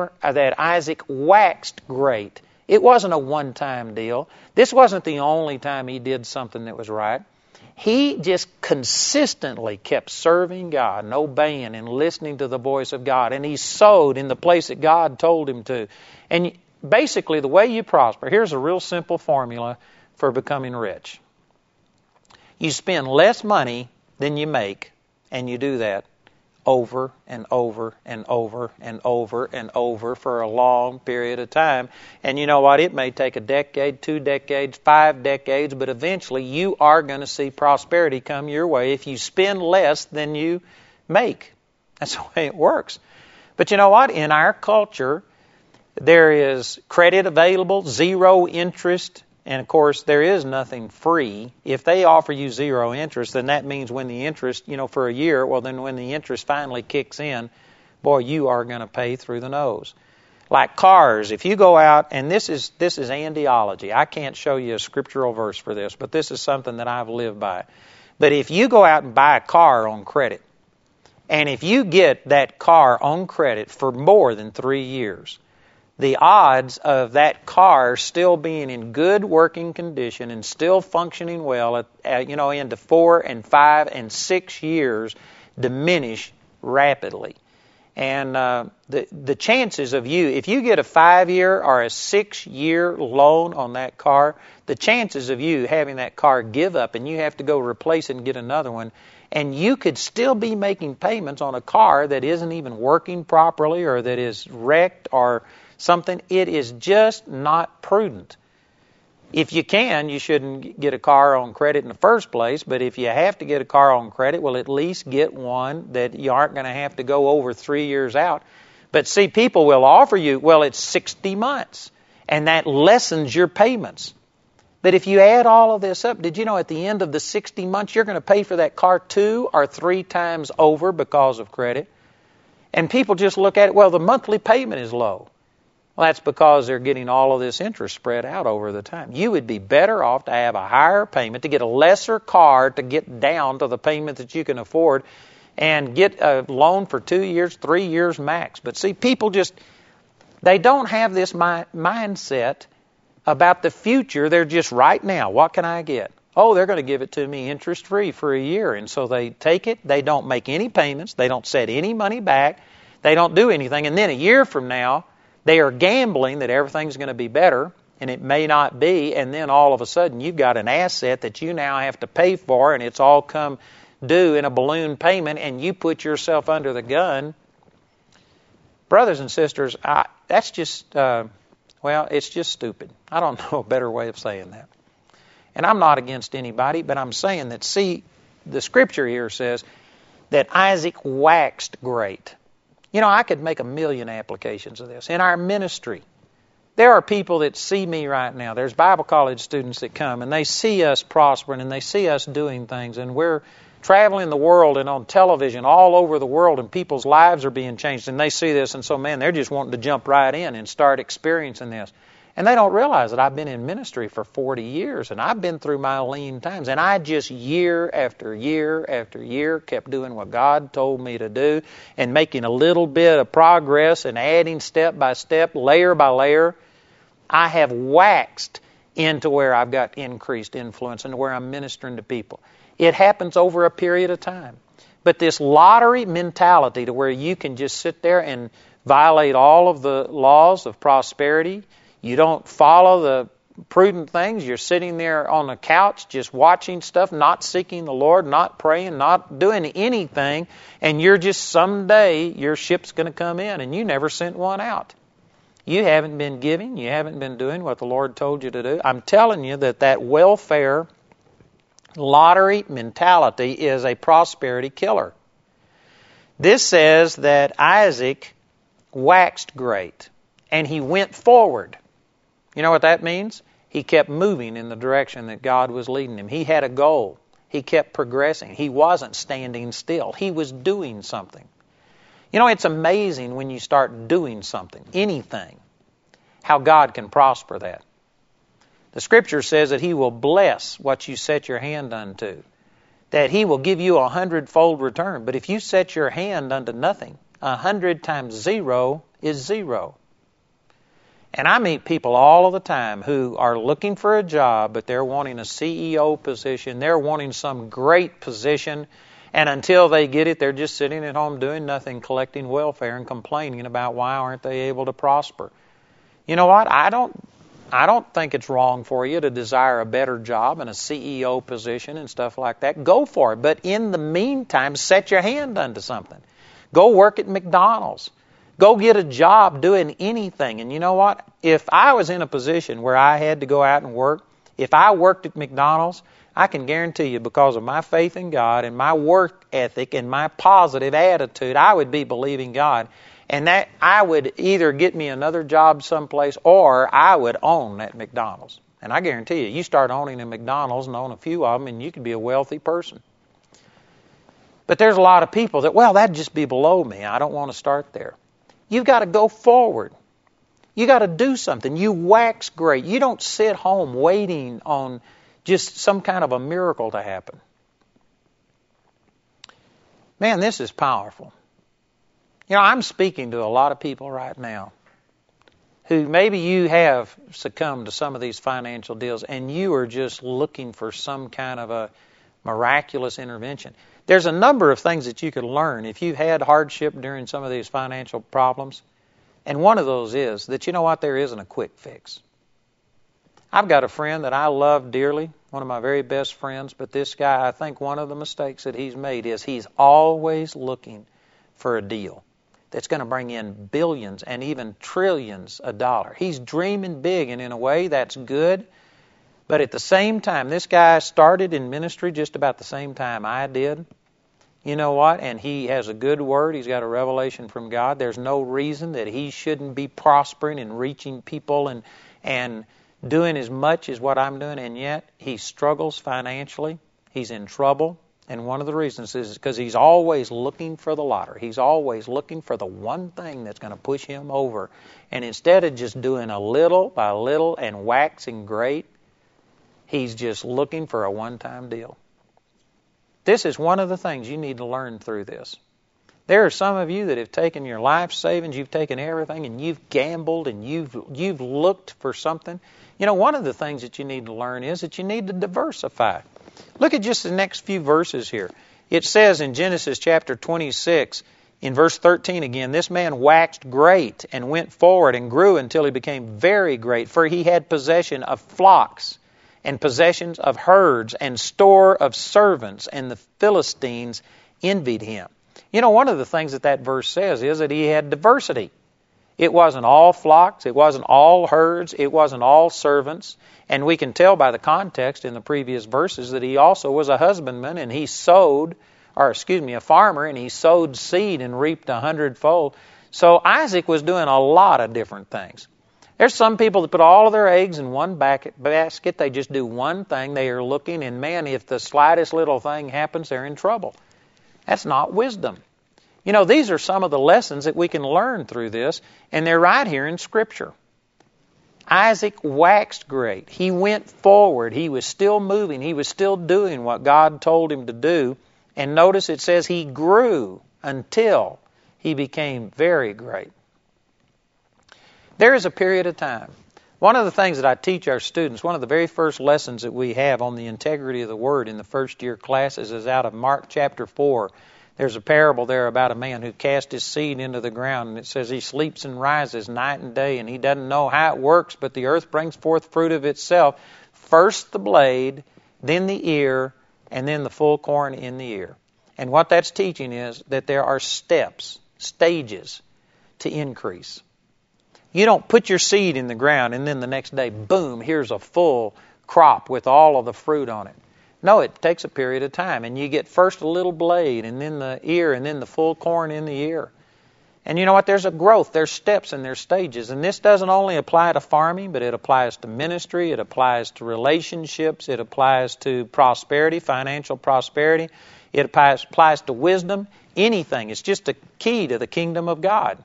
Isaac waxed great. It wasn't a one-time deal. This wasn't the only time he did something that was right. He just consistently kept serving God and obeying and listening to the voice of God. And he sowed in the place that God told him to. And basically, the way you prosper, here's a real simple formula for becoming rich. You spend less money than you make, and you do that over and over and over and over and over for a long period of time. And you know what? It may take a decade, 2 decades, 5 decades, but eventually you are going to see prosperity come your way if you spend less than you make. That's the way it works. But you know what? In our culture, there is credit available, 0 interest, and of course there is nothing free. If they offer you 0 interest, then that means when the interest, for a year, well then when the interest finally kicks in, boy, you are going to pay through the nose. Like cars, if you go out, and this is Andyology. I can't show you a scriptural verse for this, but this is something that I've lived by. But if you go out and buy a car on credit, and if you get that car on credit for more than 3 years, the odds of that car still being in good working condition and still functioning well into 4 and 5 and 6 years diminish rapidly. And the chances of you, if you get a 5-year or a 6-year loan on that car, the chances of you having that car give up and you have to go replace it and get another one, and you could still be making payments on a car that isn't even working properly or that is wrecked or something, it is just not prudent. If you can, you shouldn't get a car on credit in the first place, but if you have to get a car on credit, well, at least get one that you aren't going to have to go over 3 years out. But see, people will offer you, well, it's 60 months, and that lessens your payments. But if you add all of this up, did you know at the end of the 60 months, you're going to pay for that car 2 or 3 times over because of credit? And people just look at it, well, the monthly payment is low. Well, that's because they're getting all of this interest spread out over the time. You would be better off to have a higher payment, to get a lesser car, to get down to the payment that you can afford, and get a loan for 2 years, 3 years max. But see, people they don't have this mindset about the future. They're just right now. What can I get? Oh, they're going to give it to me interest-free for a year. And so they take it. They don't make any payments. They don't set any money back. They don't do anything. And then a year from now, they are gambling that everything's going to be better, and it may not be. And then all of a sudden, you've got an asset that you now have to pay for, and it's all come due in a balloon payment, and you put yourself under the gun. Brothers and sisters, that's just, it's just stupid. I don't know a better way of saying that. And I'm not against anybody, but I'm saying that, see, the Scripture here says that Isaac waxed great. You know, I could make 1,000,000 applications of this. In our ministry, there are people that see me right now. There's Bible college students that come, and they see us prospering, and they see us doing things, and we're traveling the world and on television all over the world, and people's lives are being changed, and they see this, and so, man, they're just wanting to jump right in and start experiencing this. And they don't realize that I've been in ministry for 40 years, and I've been through my lean times, and I just year after year after year kept doing what God told me to do and making a little bit of progress and adding step by step, layer by layer. I have waxed into where I've got increased influence and where I'm ministering to people. It happens over a period of time. But this lottery mentality to where you can just sit there and violate all of the laws of prosperity, you don't follow the prudent things. You're sitting there on the couch just watching stuff, not seeking the Lord, not praying, not doing anything, and you're just someday your ship's going to come in and you never sent one out. You haven't been giving. You haven't been doing what the Lord told you to do. I'm telling you that welfare lottery mentality is a prosperity killer. This says that Isaac waxed great and he went forward. You know what that means? He kept moving in the direction that God was leading him. He had a goal. He kept progressing. He wasn't standing still. He was doing something. You know, it's amazing when you start doing something, anything, how God can prosper that. The Scripture says that He will bless what you set your hand unto, that He will give you 100-fold return. But if you set your hand unto nothing, 100 times 0 is 0. And I meet people all of the time who are looking for a job, but they're wanting a CEO position. They're wanting some great position. And until they get it, they're just sitting at home doing nothing, collecting welfare and complaining about why aren't they able to prosper. You know what? I don't think it's wrong for you to desire a better job and a CEO position and stuff like that. Go for it. But in the meantime, set your hand unto something. Go work at McDonald's. Go get a job doing anything. And you know what? If I was in a position where I had to go out and work, if I worked at McDonald's, I can guarantee you, because of my faith in God and my work ethic and my positive attitude, I would be believing God. And that I would either get me another job someplace or I would own that McDonald's. And I guarantee you, you start owning a McDonald's and own a few of them and you could be a wealthy person. But there's a lot of people that, well, that'd just be below me. I don't want to start there. You've got to go forward. You got to do something. You wax great. You don't sit home waiting on just some kind of a miracle to happen. Man, this is powerful. You know, I'm speaking to a lot of people right now who maybe you have succumbed to some of these financial deals and you are just looking for some kind of a miraculous intervention. There's a number of things that you could learn if you've had hardship during some of these financial problems. And one of those is that, you know what, there isn't a quick fix. I've got a friend that I love dearly, one of my very best friends, but this guy, I think one of the mistakes that he's made is he's always looking for a deal that's going to bring in billions and even trillions of dollars. He's dreaming big, and in a way that's good. But at the same time, this guy started in ministry just about the same time I did. You know what? And he has a good word. He's got a revelation from God. There's no reason that he shouldn't be prospering and reaching people and doing as much as what I'm doing. And yet he struggles financially. He's in trouble. And one of the reasons is because he's always looking for the lottery. He's always looking for the one thing that's going to push him over. And instead of just doing a little by little and waxing great, he's just looking for a one-time deal. This is one of the things you need to learn through this. There are some of you that have taken your life savings, you've taken everything, and you've gambled, and you've looked for something. You know, one of the things that you need to learn is that you need to diversify. Look at just the next few verses here. It says in Genesis chapter 26, in verse 13 again, this man waxed great and went forward and grew until he became very great, for he had possession of flocks and possessions of herds and store of servants, and the Philistines envied him. You know, one of the things that verse says is that he had diversity. It wasn't all flocks, it wasn't all herds, it wasn't all servants. And we can tell by the context in the previous verses that he also was a husbandman, and he sowed, a farmer, and he sowed seed and reaped 100-fold. So Isaac was doing a lot of different things. There's some people that put all of their eggs in one basket. They just do one thing. They are looking, and man, if the slightest little thing happens, they're in trouble. That's not wisdom. You know, these are some of the lessons that we can learn through this, and they're right here in Scripture. Isaac waxed great. He went forward. He was still moving. He was still doing what God told him to do. And notice it says he grew until he became very great. There is a period of time. One of the things that I teach our students, one of the very first lessons that we have on the integrity of the Word in the first year classes is out of Mark chapter 4. There's a parable there about a man who cast his seed into the ground, and it says he sleeps and rises night and day, and he doesn't know how it works, but the earth brings forth fruit of itself. First the blade, then the ear, and then the full corn in the ear. And what that's teaching is that there are stages to increase. You don't put your seed in the ground and then the next day, boom, here's a full crop with all of the fruit on it. No, it takes a period of time, and you get first a little blade, and then the ear, and then the full corn in the ear. And you know what? There's a growth. There's steps and there's stages. And this doesn't only apply to farming, but it applies to ministry. It applies to relationships. It applies to prosperity, financial prosperity. It applies to wisdom, anything. It's just a key to the kingdom of God.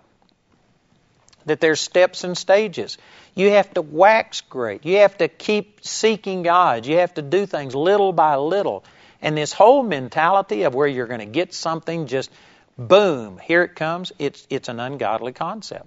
That there's steps and stages. You have to wax great. You have to keep seeking God. You have to do things little by little. And this whole mentality of where you're going to get something just boom, here it comes, it's an ungodly concept.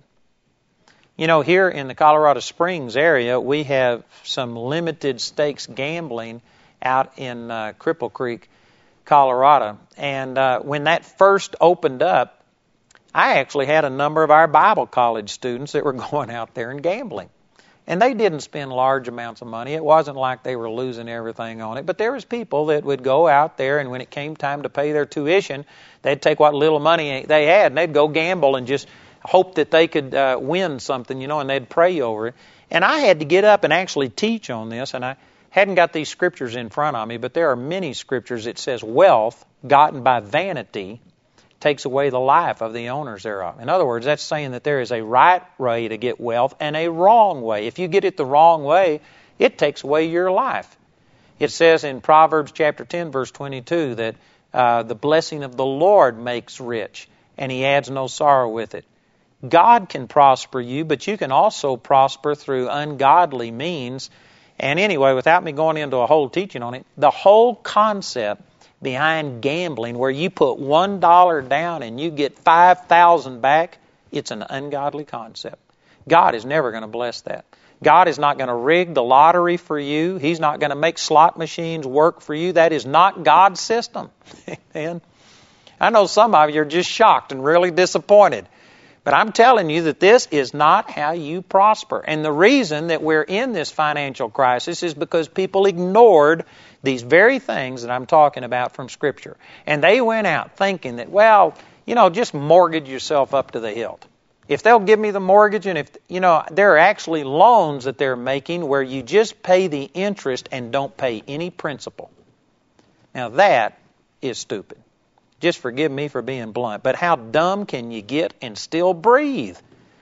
You know, here in the Colorado Springs area, we have some limited stakes gambling out in Cripple Creek, Colorado. And when that first opened up, I actually had a number of our Bible college students that were going out there and gambling. And they didn't spend large amounts of money. It wasn't like they were losing everything on it. But there was people that would go out there, and when it came time to pay their tuition, they'd take what little money they had, and they'd go gamble and just hope that they could win something, you know, and they'd pray over it. And I had to get up and actually teach on this, and I hadn't got these scriptures in front of me, but there are many scriptures that says wealth gotten by vanity takes away the life of the owners thereof. In other words, that's saying that there is a right way to get wealth and a wrong way. If you get it the wrong way, it takes away your life. It says in Proverbs chapter 10, verse 22, that the blessing of the Lord makes rich, and He adds no sorrow with it. God can prosper you, but you can also prosper through ungodly means. And anyway, without me going into a whole teaching on it, the whole concept behind gambling, where you put $1 down and you get 5,000 back, it's an ungodly concept. God is never going to bless that. God is not going to rig the lottery for you. He's not going to make slot machines work for you. That is not God's system. Amen. I know some of you are just shocked and really disappointed. But I'm telling you that this is not how you prosper. And the reason that we're in this financial crisis is because people ignored these very things that I'm talking about from Scripture. And they went out thinking that, well, you know, just mortgage yourself up to the hilt. If they'll give me the mortgage, and if, you know, there are actually loans that they're making where you just pay the interest and don't pay any principal. Now that is stupid. Just forgive me for being blunt, but how dumb can you get and still breathe?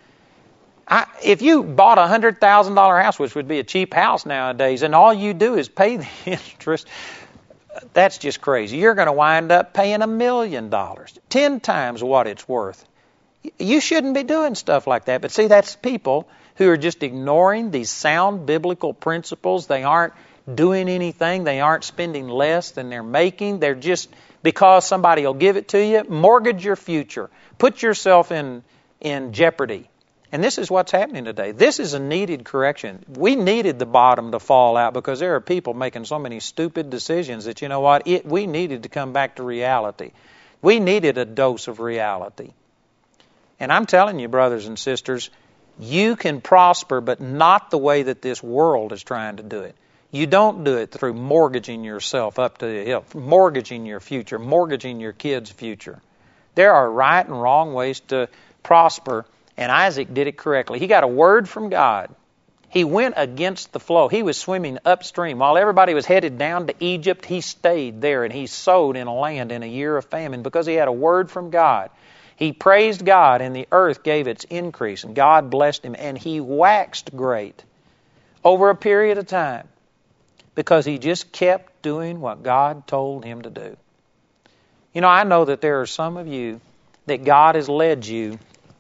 If you bought a $100,000 house, which would be a cheap house nowadays, and all you do is pay the interest, That's just crazy. You're going to wind up paying $1 million, 10 times what it's worth. You shouldn't be doing stuff like that. But see, that's people who are just ignoring these sound biblical principles. They aren't doing anything. They aren't spending less than they're making. They're just, because somebody will give it to you, mortgage your future. Put yourself in jeopardy. And this is what's happening today. This is a needed correction. We needed the bottom to fall out because there are people making so many stupid decisions that, you know what, we needed to come back to reality. We needed a dose of reality. And I'm telling you, brothers and sisters, you can prosper, but not the way that this world is trying to do it. You don't do it through mortgaging yourself up to the hill, mortgaging your future, mortgaging your kids' future. There are right and wrong ways to prosper, and Isaac did it correctly. He got a word from God. He went against the flow. He was swimming upstream. While everybody was headed down to Egypt, he stayed there, and he sowed in a land in a year of famine because he had a word from God. He praised God, and the earth gave its increase, and God blessed him, and he waxed great over a period of time because he just kept doing what God told him to do. You know, I know that there are some of you that God has led you,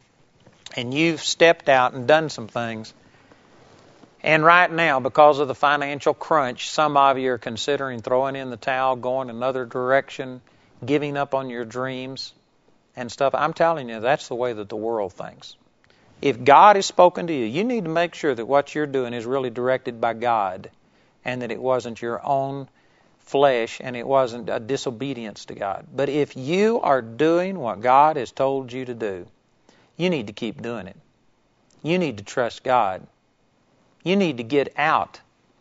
and you've stepped out and done some things. And right now, because of the financial crunch, some of you are considering throwing in the towel, going another direction, giving up on your dreams and stuff. I'm telling you, that's the way that the world thinks. If God has spoken to you, you need to make sure that what you're doing is really directed by God and that it wasn't your own flesh and it wasn't a disobedience to God. But if you are doing what God has told you to do, you need to keep doing it. You need to trust God. You need to get out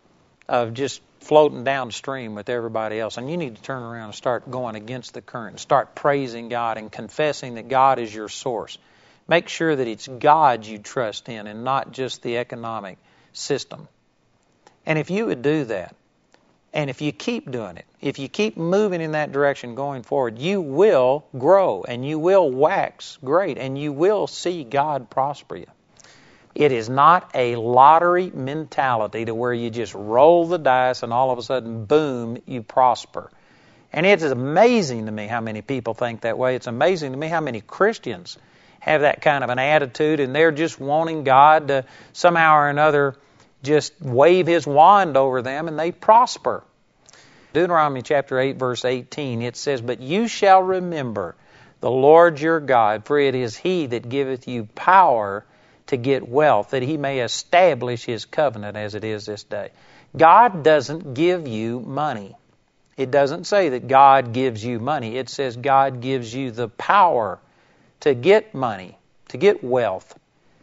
of just floating downstream with everybody else. And you need to turn around and start going against the current. And start praising God and confessing that God is your source. Make sure that it's God you trust in and not just the economic system. And if you would do that, and if you keep doing it, if you keep moving in that direction going forward, you will grow and you will wax great and you will see God prosper you. It is not a lottery mentality to where you just roll the dice and all of a sudden, boom, you prosper. And it is amazing to me how many people think that way. It's amazing to me how many Christians have that kind of an attitude and they're just wanting God to somehow or another just wave His wand over them and they prosper. Deuteronomy chapter 8, verse 18, it says, "But you shall remember the Lord your God, for it is He that giveth you power to get wealth, that He may establish His covenant as it is this day." God doesn't give you money. It doesn't say that God gives you money. It says God gives you the power to get money, to get wealth.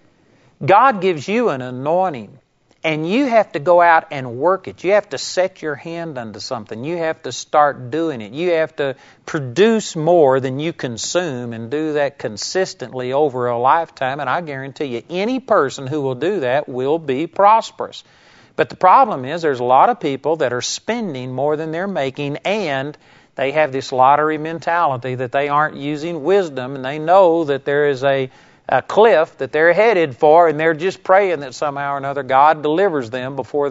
God gives you an anointing, and you have to go out and work it. You have to set your hand unto something. You have to start doing it. You have to produce more than you consume and do that consistently over a lifetime. And I guarantee you, any person who will do that will be prosperous. But the problem is there's a lot of people that are spending more than they're making, and they have this lottery mentality that they aren't using wisdom, and they know that there is a cliff that they're headed for, and they're just praying that somehow or another God delivers them before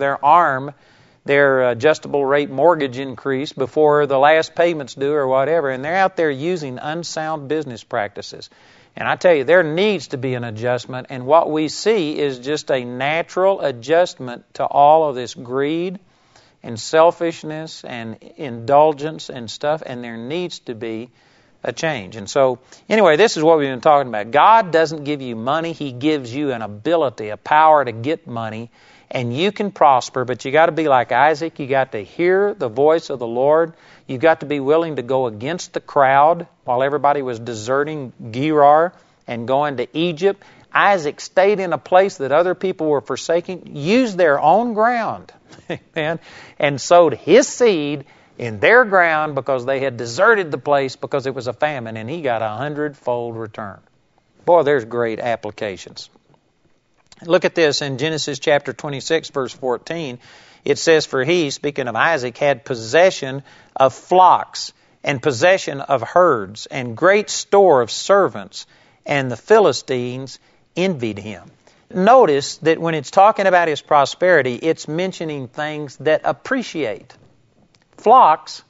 their adjustable rate mortgage increase, before the last payment's due or whatever, and they're out there using unsound business practices. And I tell you, there needs to be an adjustment, and what we see is just a natural adjustment to all of this greed and selfishness and indulgence and stuff, and there needs to be a change. And so, anyway, this is what we've been talking about. God doesn't give you money. He gives you an ability, a power to get money, and you can prosper, but you got to be like Isaac. You got to hear the voice of the Lord. You got to be willing to go against the crowd while everybody was deserting Gerar and going to Egypt. Isaac stayed in a place that other people were forsaking, used their own ground, amen, and sowed his seed in their ground because they had deserted the place because it was a famine, and he got 100-fold return. Boy, there's great applications. Look at this in Genesis chapter 26, verse 14. It says, "For he," speaking of Isaac, "had possession of flocks and possession of herds and great store of servants, and the Philistines envied him." Notice that when it's talking about his prosperity, it's mentioning things that appreciate. Flocks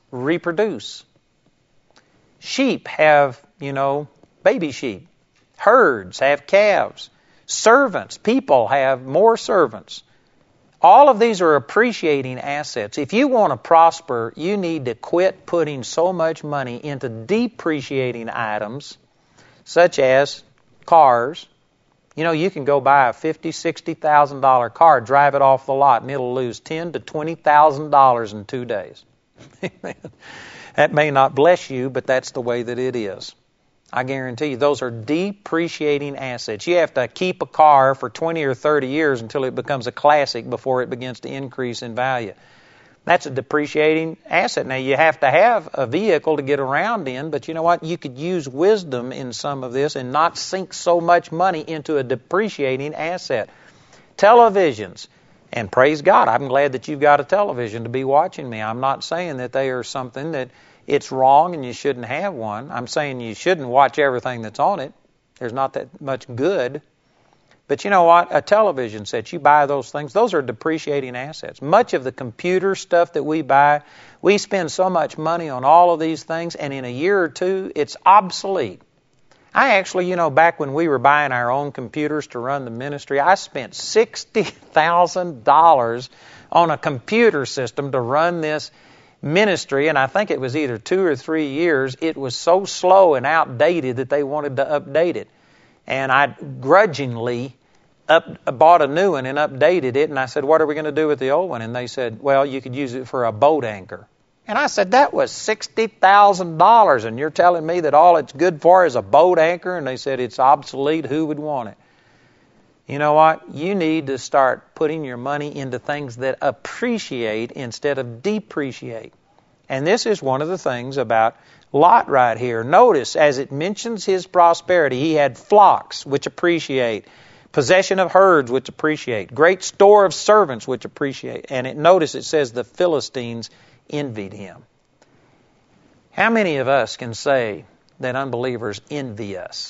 reproduce. Sheep have, baby sheep. Herds have calves. Servants, people have more servants. All of these are appreciating assets. If you want to prosper, you need to quit putting so much money into depreciating items, such as cars. You can go buy a $50,000, $60,000 car, drive it off the lot, and it'll lose $10,000 to $20,000 in 2 days. That may not bless you, but that's the way that it is. I guarantee you, those are depreciating assets. You have to keep a car for 20 or 30 years until it becomes a classic before it begins to increase in value. That's a depreciating asset. Now, you have to have a vehicle to get around in, but you know what? You could use wisdom in some of this and not sink so much money into a depreciating asset. Televisions. And praise God, I'm glad that you've got a television to be watching me. I'm not saying that they are something that it's wrong and you shouldn't have one. I'm saying you shouldn't watch everything that's on it. There's not that much good. But you know what? A television set, you buy those things, those are depreciating assets. Much of the computer stuff that we buy, we spend so much money on all of these things, and in a year or two, it's obsolete. I actually, back when we were buying our own computers to run the ministry, I spent $60,000 on a computer system to run this ministry, and I think it was either 2 or 3 years. It was so slow and outdated that they wanted to update it. And I grudgingly bought a new one and updated it, and I said, what are we going to do with the old one? And they said, well, you could use it for a boat anchor. And I said, that was $60,000, and you're telling me that all it's good for is a boat anchor? And they said, it's obsolete. Who would want it? You know what? You need to start putting your money into things that appreciate instead of depreciate. And this is one of the things about Lot right here. Notice, as it mentions his prosperity, he had flocks, which appreciate, possession of herds, which appreciate, great store of servants, which appreciate. And notice it says the Philistines envied him. How many of us can say that unbelievers envy us?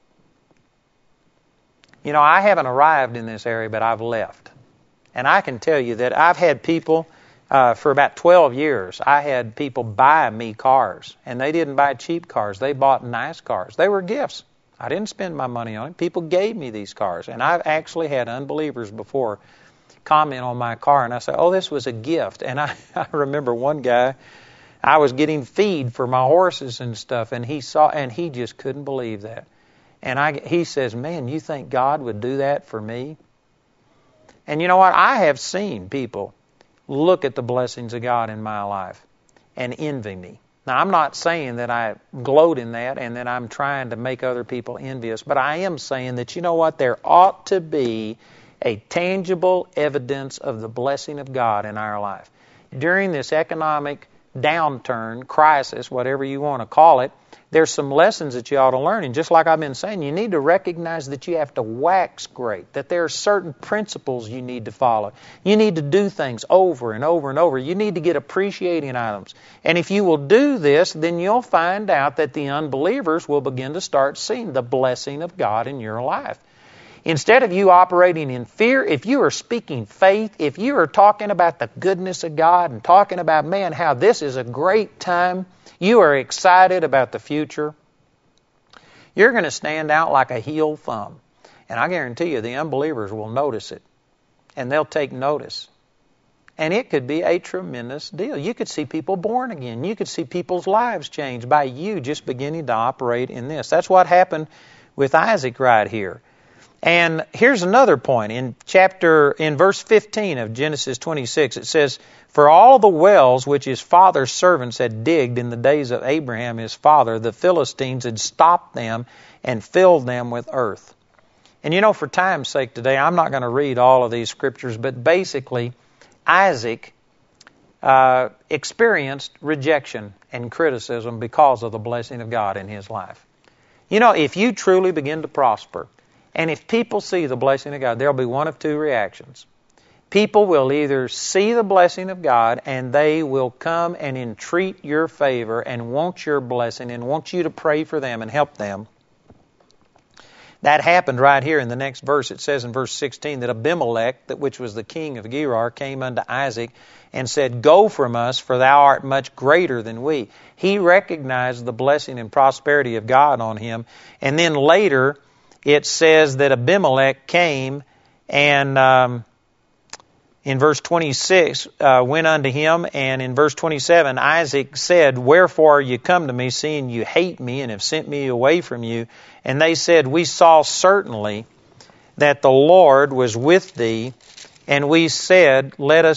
I haven't arrived in this area, but I've left. And I can tell you that I've had people, for about 12 years, I had people buy me cars. And they didn't buy cheap cars. They bought nice cars. They were gifts. I didn't spend my money on it. People gave me these cars. And I've actually had unbelievers before comment on my car. And I said, oh, this was a gift. And I remember one guy, I was getting feed for my horses and stuff. And he just couldn't believe that. And he says, man, you think God would do that for me? And you know what? I have seen people look at the blessings of God in my life and envy me. Now, I'm not saying that I gloat in that and that I'm trying to make other people envious, but I am saying that, you know what, there ought to be a tangible evidence of the blessing of God in our life. During this economic downturn, crisis, whatever you want to call it, there's some lessons that you ought to learn. And just like I've been saying, you need to recognize that you have to wax great, that there are certain principles you need to follow. You need to do things over and over and over. You need to get appreciating items. And if you will do this, then you'll find out that the unbelievers will begin to start seeing the blessing of God in your life. Instead of you operating in fear, if you are speaking faith, if you are talking about the goodness of God and talking about, man, how this is a great time, you are excited about the future, you're going to stand out like a heel thumb. And I guarantee you the unbelievers will notice it. And they'll take notice. And it could be a tremendous deal. You could see people born again. You could see people's lives change by you just beginning to operate in this. That's what happened with Isaac right here. And here's another point. In verse 15 of Genesis 26, it says, for all the wells which his father's servants had digged in the days of Abraham his father, the Philistines had stopped them and filled them with earth. And for time's sake today, I'm not going to read all of these scriptures, but basically, Isaac experienced rejection and criticism because of the blessing of God in his life. If you truly begin to prosper, and if people see the blessing of God, there'll be one of two reactions. People will either see the blessing of God and they will come and entreat your favor and want your blessing and want you to pray for them and help them. That happened right here in the next verse. It says in verse 16 that Abimelech, which was the king of Gerar, came unto Isaac and said, Go from us, for thou art much greater than we. He recognized the blessing and prosperity of God on him. And then later it says that Abimelech came and in verse 26 went unto him. And in verse 27 Isaac said, Wherefore are you come to me, seeing you hate me and have sent me away from you? And they said, We saw certainly that the Lord was with thee, and we said,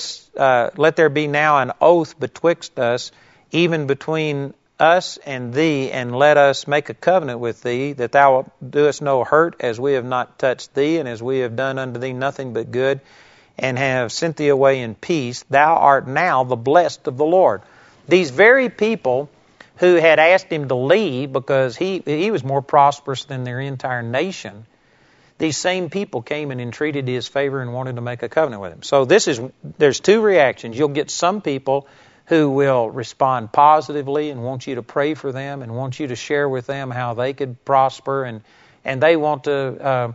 Let there be now an oath betwixt us, even between us and thee, and let us make a covenant with thee, that thou doest no hurt, as we have not touched thee, and as we have done unto thee nothing but good, and have sent thee away in peace. Thou art now the blessed of the Lord. These very people who had asked him to leave because he was more prosperous than their entire nation, these same people came and entreated his favor and wanted to make a covenant with him. So there's two reactions. You'll get some people who will respond positively and want you to pray for them and want you to share with them how they could prosper, and they want to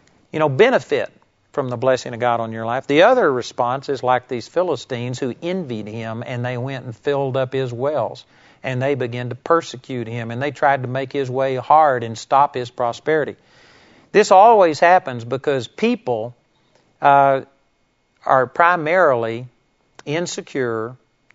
benefit from the blessing of God on your life. The other response is like these Philistines who envied him, and they went and filled up his wells, and they began to persecute him, and they tried to make his way hard and stop his prosperity. This always happens because people are primarily insecure.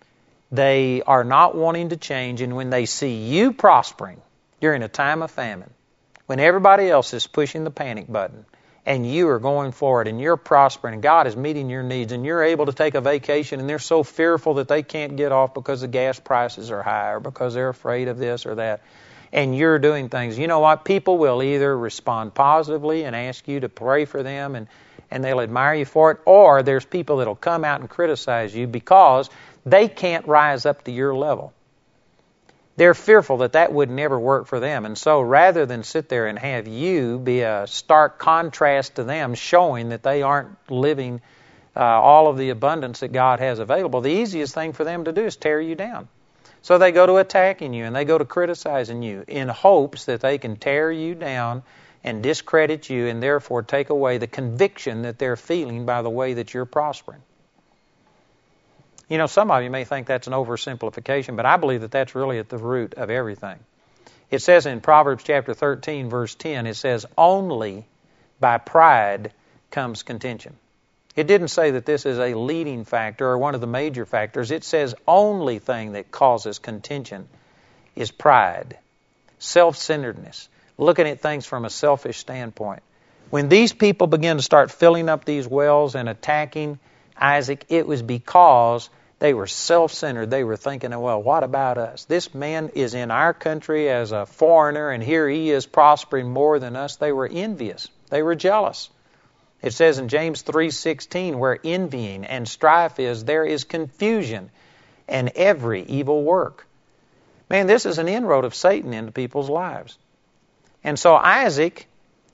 They are not wanting to change, and when they see you prospering during a time of famine, when everybody else is pushing the panic button, and you are going forward, and you're prospering, and God is meeting your needs, and you're able to take a vacation, and they're so fearful that they can't get off because the gas prices are high or because they're afraid of this or that, and you're doing things. You know what? People will either respond positively and ask you to pray for them, and they'll admire you for it, or there's people that will come out and criticize you because they can't rise up to your level. They're fearful that would never work for them. And so rather than sit there and have you be a stark contrast to them, showing that they aren't living all of the abundance that God has available, the easiest thing for them to do is tear you down. So they go to attacking you and they go to criticizing you in hopes that they can tear you down and discredit you and therefore take away the conviction that they're feeling by the way that you're prospering. You know, some of you may think that's an oversimplification, but I believe that that's really at the root of everything. It says in Proverbs chapter 13, verse 10, it says, Only by pride comes contention. It didn't say that this is a leading factor or one of the major factors. It says only thing that causes contention is pride, self-centeredness, looking at things from a selfish standpoint. When these people began to start filling up these wells and attacking Isaac, it was because they were self-centered. They were thinking, well, what about us? This man is in our country as a foreigner, and here he is prospering more than us. They were envious. They were jealous. It says in James 3:16, where envying and strife is, there is confusion and every evil work. Man, this is an inroad of Satan into people's lives. And so Isaac,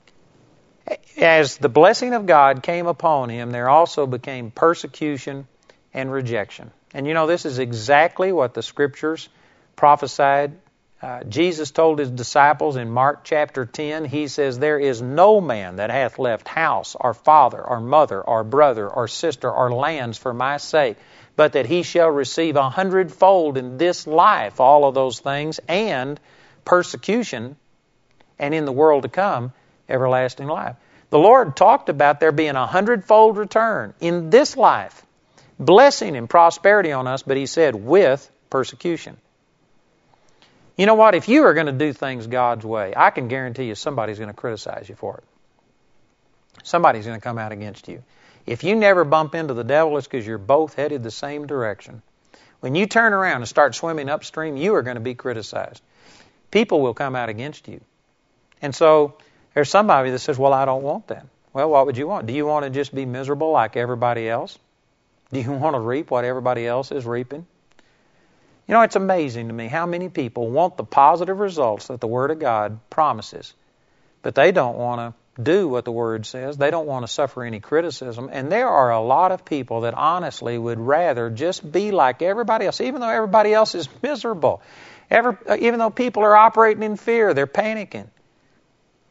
as the blessing of God came upon him, there also became persecution and rejection. And you know, this is exactly what the Scriptures prophesied. Jesus told his disciples in Mark chapter 10, he says, There is no man that hath left house or father or mother or brother or sister or lands for my sake, but that he shall receive 100-fold in this life all of those things, and persecution, and in the world to come, everlasting life. The Lord talked about there being 100-fold return in this life, blessing and prosperity on us, but he said with persecution. You know what? If you are going to do things God's way, I can guarantee you somebody's going to criticize you for it. Somebody's going to come out against you. If you never bump into the devil, it's because you're both headed the same direction. When you turn around and start swimming upstream, you are going to be criticized. People will come out against you. And so there's somebody that says, well, I don't want that. Well, what would you want? Do you want to just be miserable like everybody else? Do you want to reap what everybody else is reaping? You know, it's amazing to me how many people want the positive results that the Word of God promises, but they don't want to do what the Word says. They don't want to suffer any criticism. And there are a lot of people that honestly would rather just be like everybody else, even though everybody else is miserable. Even though people are operating in fear, they're panicking.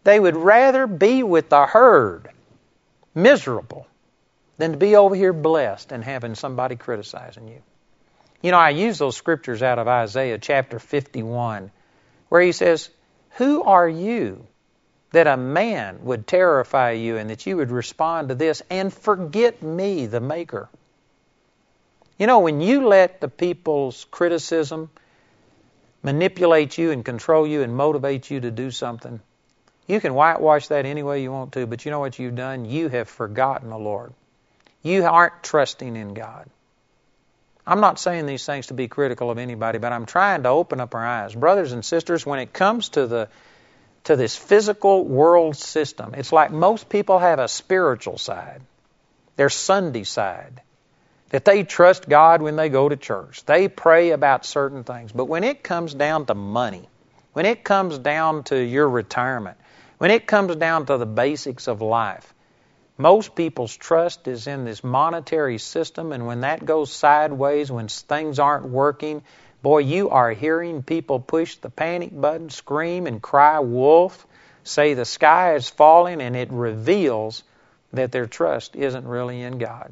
They would rather be with the herd, miserable, than to be over here blessed and having somebody criticizing you. You know, I use those scriptures out of Isaiah chapter 51, where he says, who are you that a man would terrify you and that you would respond to this and forget me, the Maker? You know, when you let the people's criticism manipulate you and control you and motivate you to do something, you can whitewash that any way you want to, but you know what you've done? You have forgotten the Lord. You aren't trusting in God. I'm not saying these things to be critical of anybody, but I'm trying to open up our eyes. Brothers and sisters, when it comes to this physical world system, it's like most people have a spiritual side, their Sunday side, that they trust God when they go to church. They pray about certain things. But when it comes down to money, when it comes down to your retirement, when it comes down to the basics of life, most people's trust is in this monetary system, and when that goes sideways, when things aren't working, boy, you are hearing people push the panic button, scream and cry wolf, say the sky is falling, and it reveals that their trust isn't really in God.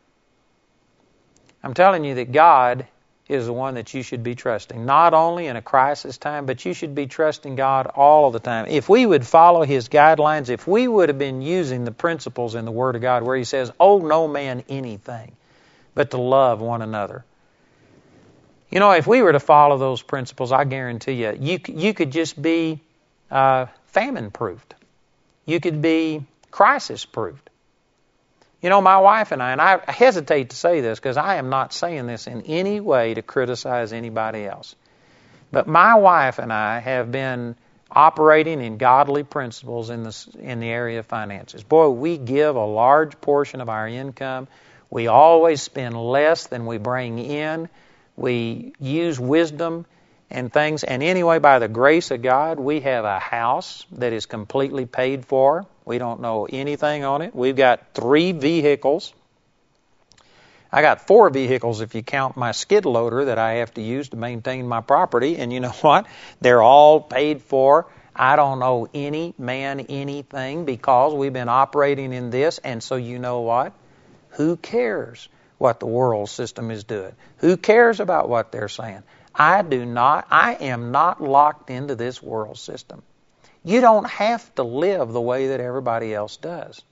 I'm telling you that God is the one that you should be trusting, not only in a crisis time, but you should be trusting God all of the time. If we would follow His guidelines, if we would have been using the principles in the Word of God where He says, owe no man anything but to love one another. You know, if we were to follow those principles, I guarantee you could just be famine-proofed. You could be crisis-proofed. You know, my wife and I hesitate to say this because I am not saying this in any way to criticize anybody else. But my wife and I have been operating in godly principles in the area of finances. Boy, we give a large portion of our income. We always spend less than we bring in. We use wisdom and things. And anyway, by the grace of God, we have a house that is completely paid for. We don't know anything on it. We've got 3 vehicles. I got 4 vehicles if you count my skid loader that I have to use to maintain my property. And you know what? They're all paid for. I don't owe any man anything because we've been operating in this. And so you know what? Who cares what the world system is doing? Who cares about what they're saying? I am not locked into this world system. You don't have to live the way that everybody else does.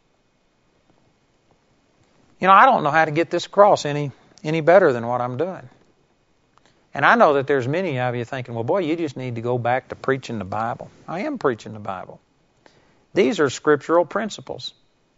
You know, I don't know how to get this across any better than what I'm doing. And I know that there's many of you thinking, well, boy, you just need to go back to preaching the Bible. I am preaching the Bible. These are scriptural principles.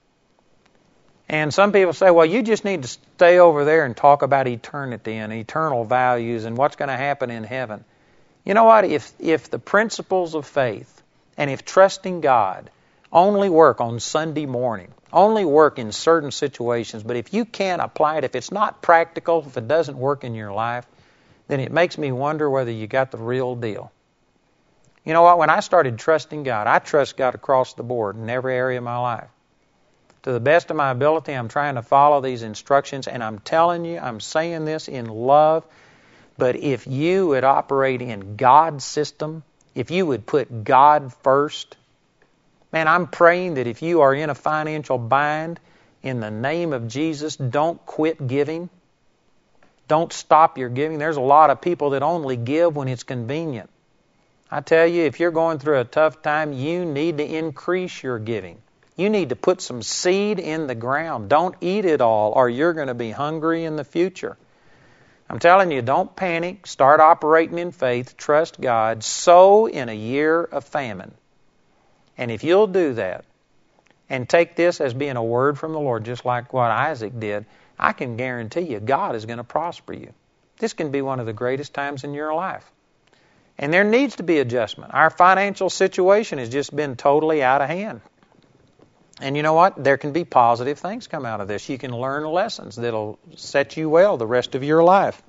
And some people say, well, you just need to stay over there and talk about eternity and eternal values and what's going to happen in heaven. You know what? If the principles of faith and if trusting God only work on Sunday morning, only work in certain situations, but if you can't apply it, if it's not practical, if it doesn't work in your life, then it makes me wonder whether you got the real deal. You know what? When I started trusting God, I trust God across the board in every area of my life. To the best of my ability, I'm trying to follow these instructions, and I'm telling you, I'm saying this in love, but if you would operate in God's system, if you would put God first, man, I'm praying that if you are in a financial bind, in the name of Jesus, don't quit giving. Don't stop your giving. There's a lot of people that only give when it's convenient. I tell you, if you're going through a tough time, you need to increase your giving. You need to put some seed in the ground. Don't eat it all, or you're going to be hungry in the future. I'm telling you, don't panic. Start operating in faith. Trust God. Sow in a year of famine. And if you'll do that, and take this as being a word from the Lord, just like what Isaac did, I can guarantee you God is going to prosper you. This can be one of the greatest times in your life. And there needs to be adjustment. Our financial situation has just been totally out of hand. And you know what? There can be positive things come out of this. You can learn lessons that'll set you well the rest of your life.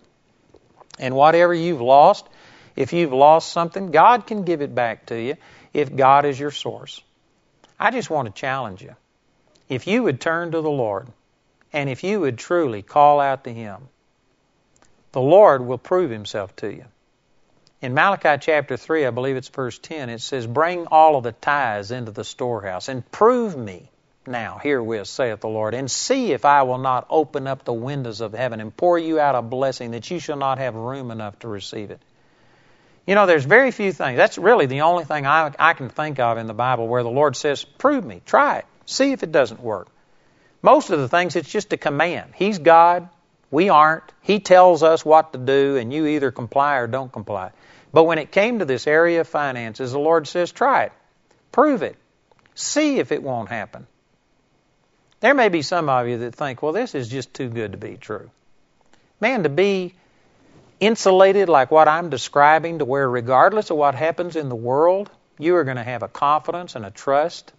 And whatever you've lost, if you've lost something, God can give it back to you if God is your source. I just want to challenge you. If you would turn to the Lord, and if you would truly call out to Him, the Lord will prove Himself to you. In Malachi chapter 3, I believe it's verse 10, it says, bring all of the tithes into the storehouse, and prove me now herewith, saith the Lord, and see if I will not open up the windows of heaven and pour you out a blessing that you shall not have room enough to receive it. You know, there's very few things. That's really the only thing I can think of in the Bible where the Lord says, prove me, try it, see if it doesn't work. Most of the things, it's just a command. He's God, we aren't. He tells us what to do, and you either comply or don't comply. But when it came to this area of finances, the Lord says, try it, prove it, see if it won't happen. There may be some of you that think, well, this is just too good to be true. Man, to be insulated like what I'm describing, to where regardless of what happens in the world, you are going to have a confidence and a trust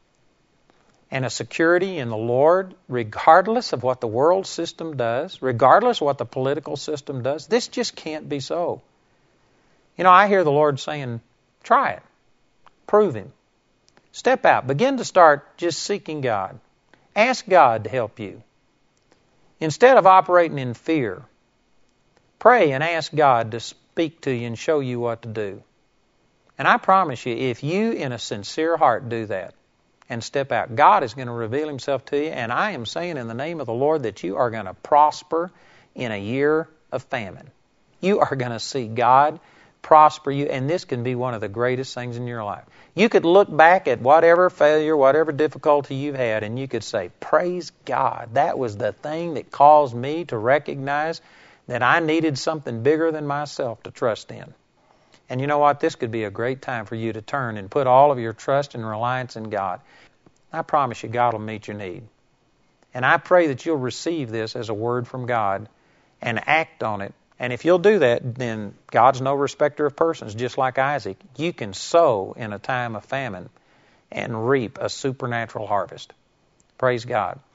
and a security in the Lord, regardless of what the world system does, regardless of what the political system does. This just can't be so. You know, I hear the Lord saying, try it, prove Him, step out, begin to start just seeking God. Ask God to help you. Instead of operating in fear, pray and ask God to speak to you and show you what to do. And I promise you, if you in a sincere heart do that and step out, God is going to reveal Himself to you. And I am saying in the name of the Lord that you are going to prosper in a year of famine. You are going to see God prosper you, and this can be one of the greatest things in your life. You could look back at whatever failure, whatever difficulty you've had, and you could say, praise God, that was the thing that caused me to recognize that I needed something bigger than myself to trust in. And you know what? This could be a great time for you to turn and put all of your trust and reliance in God. I promise you, God will meet your need. And I pray that you'll receive this as a word from God and act on it. And if you'll do that, then God's no respecter of persons. Just like Isaac, you can sow in a time of famine and reap a supernatural harvest. Praise God.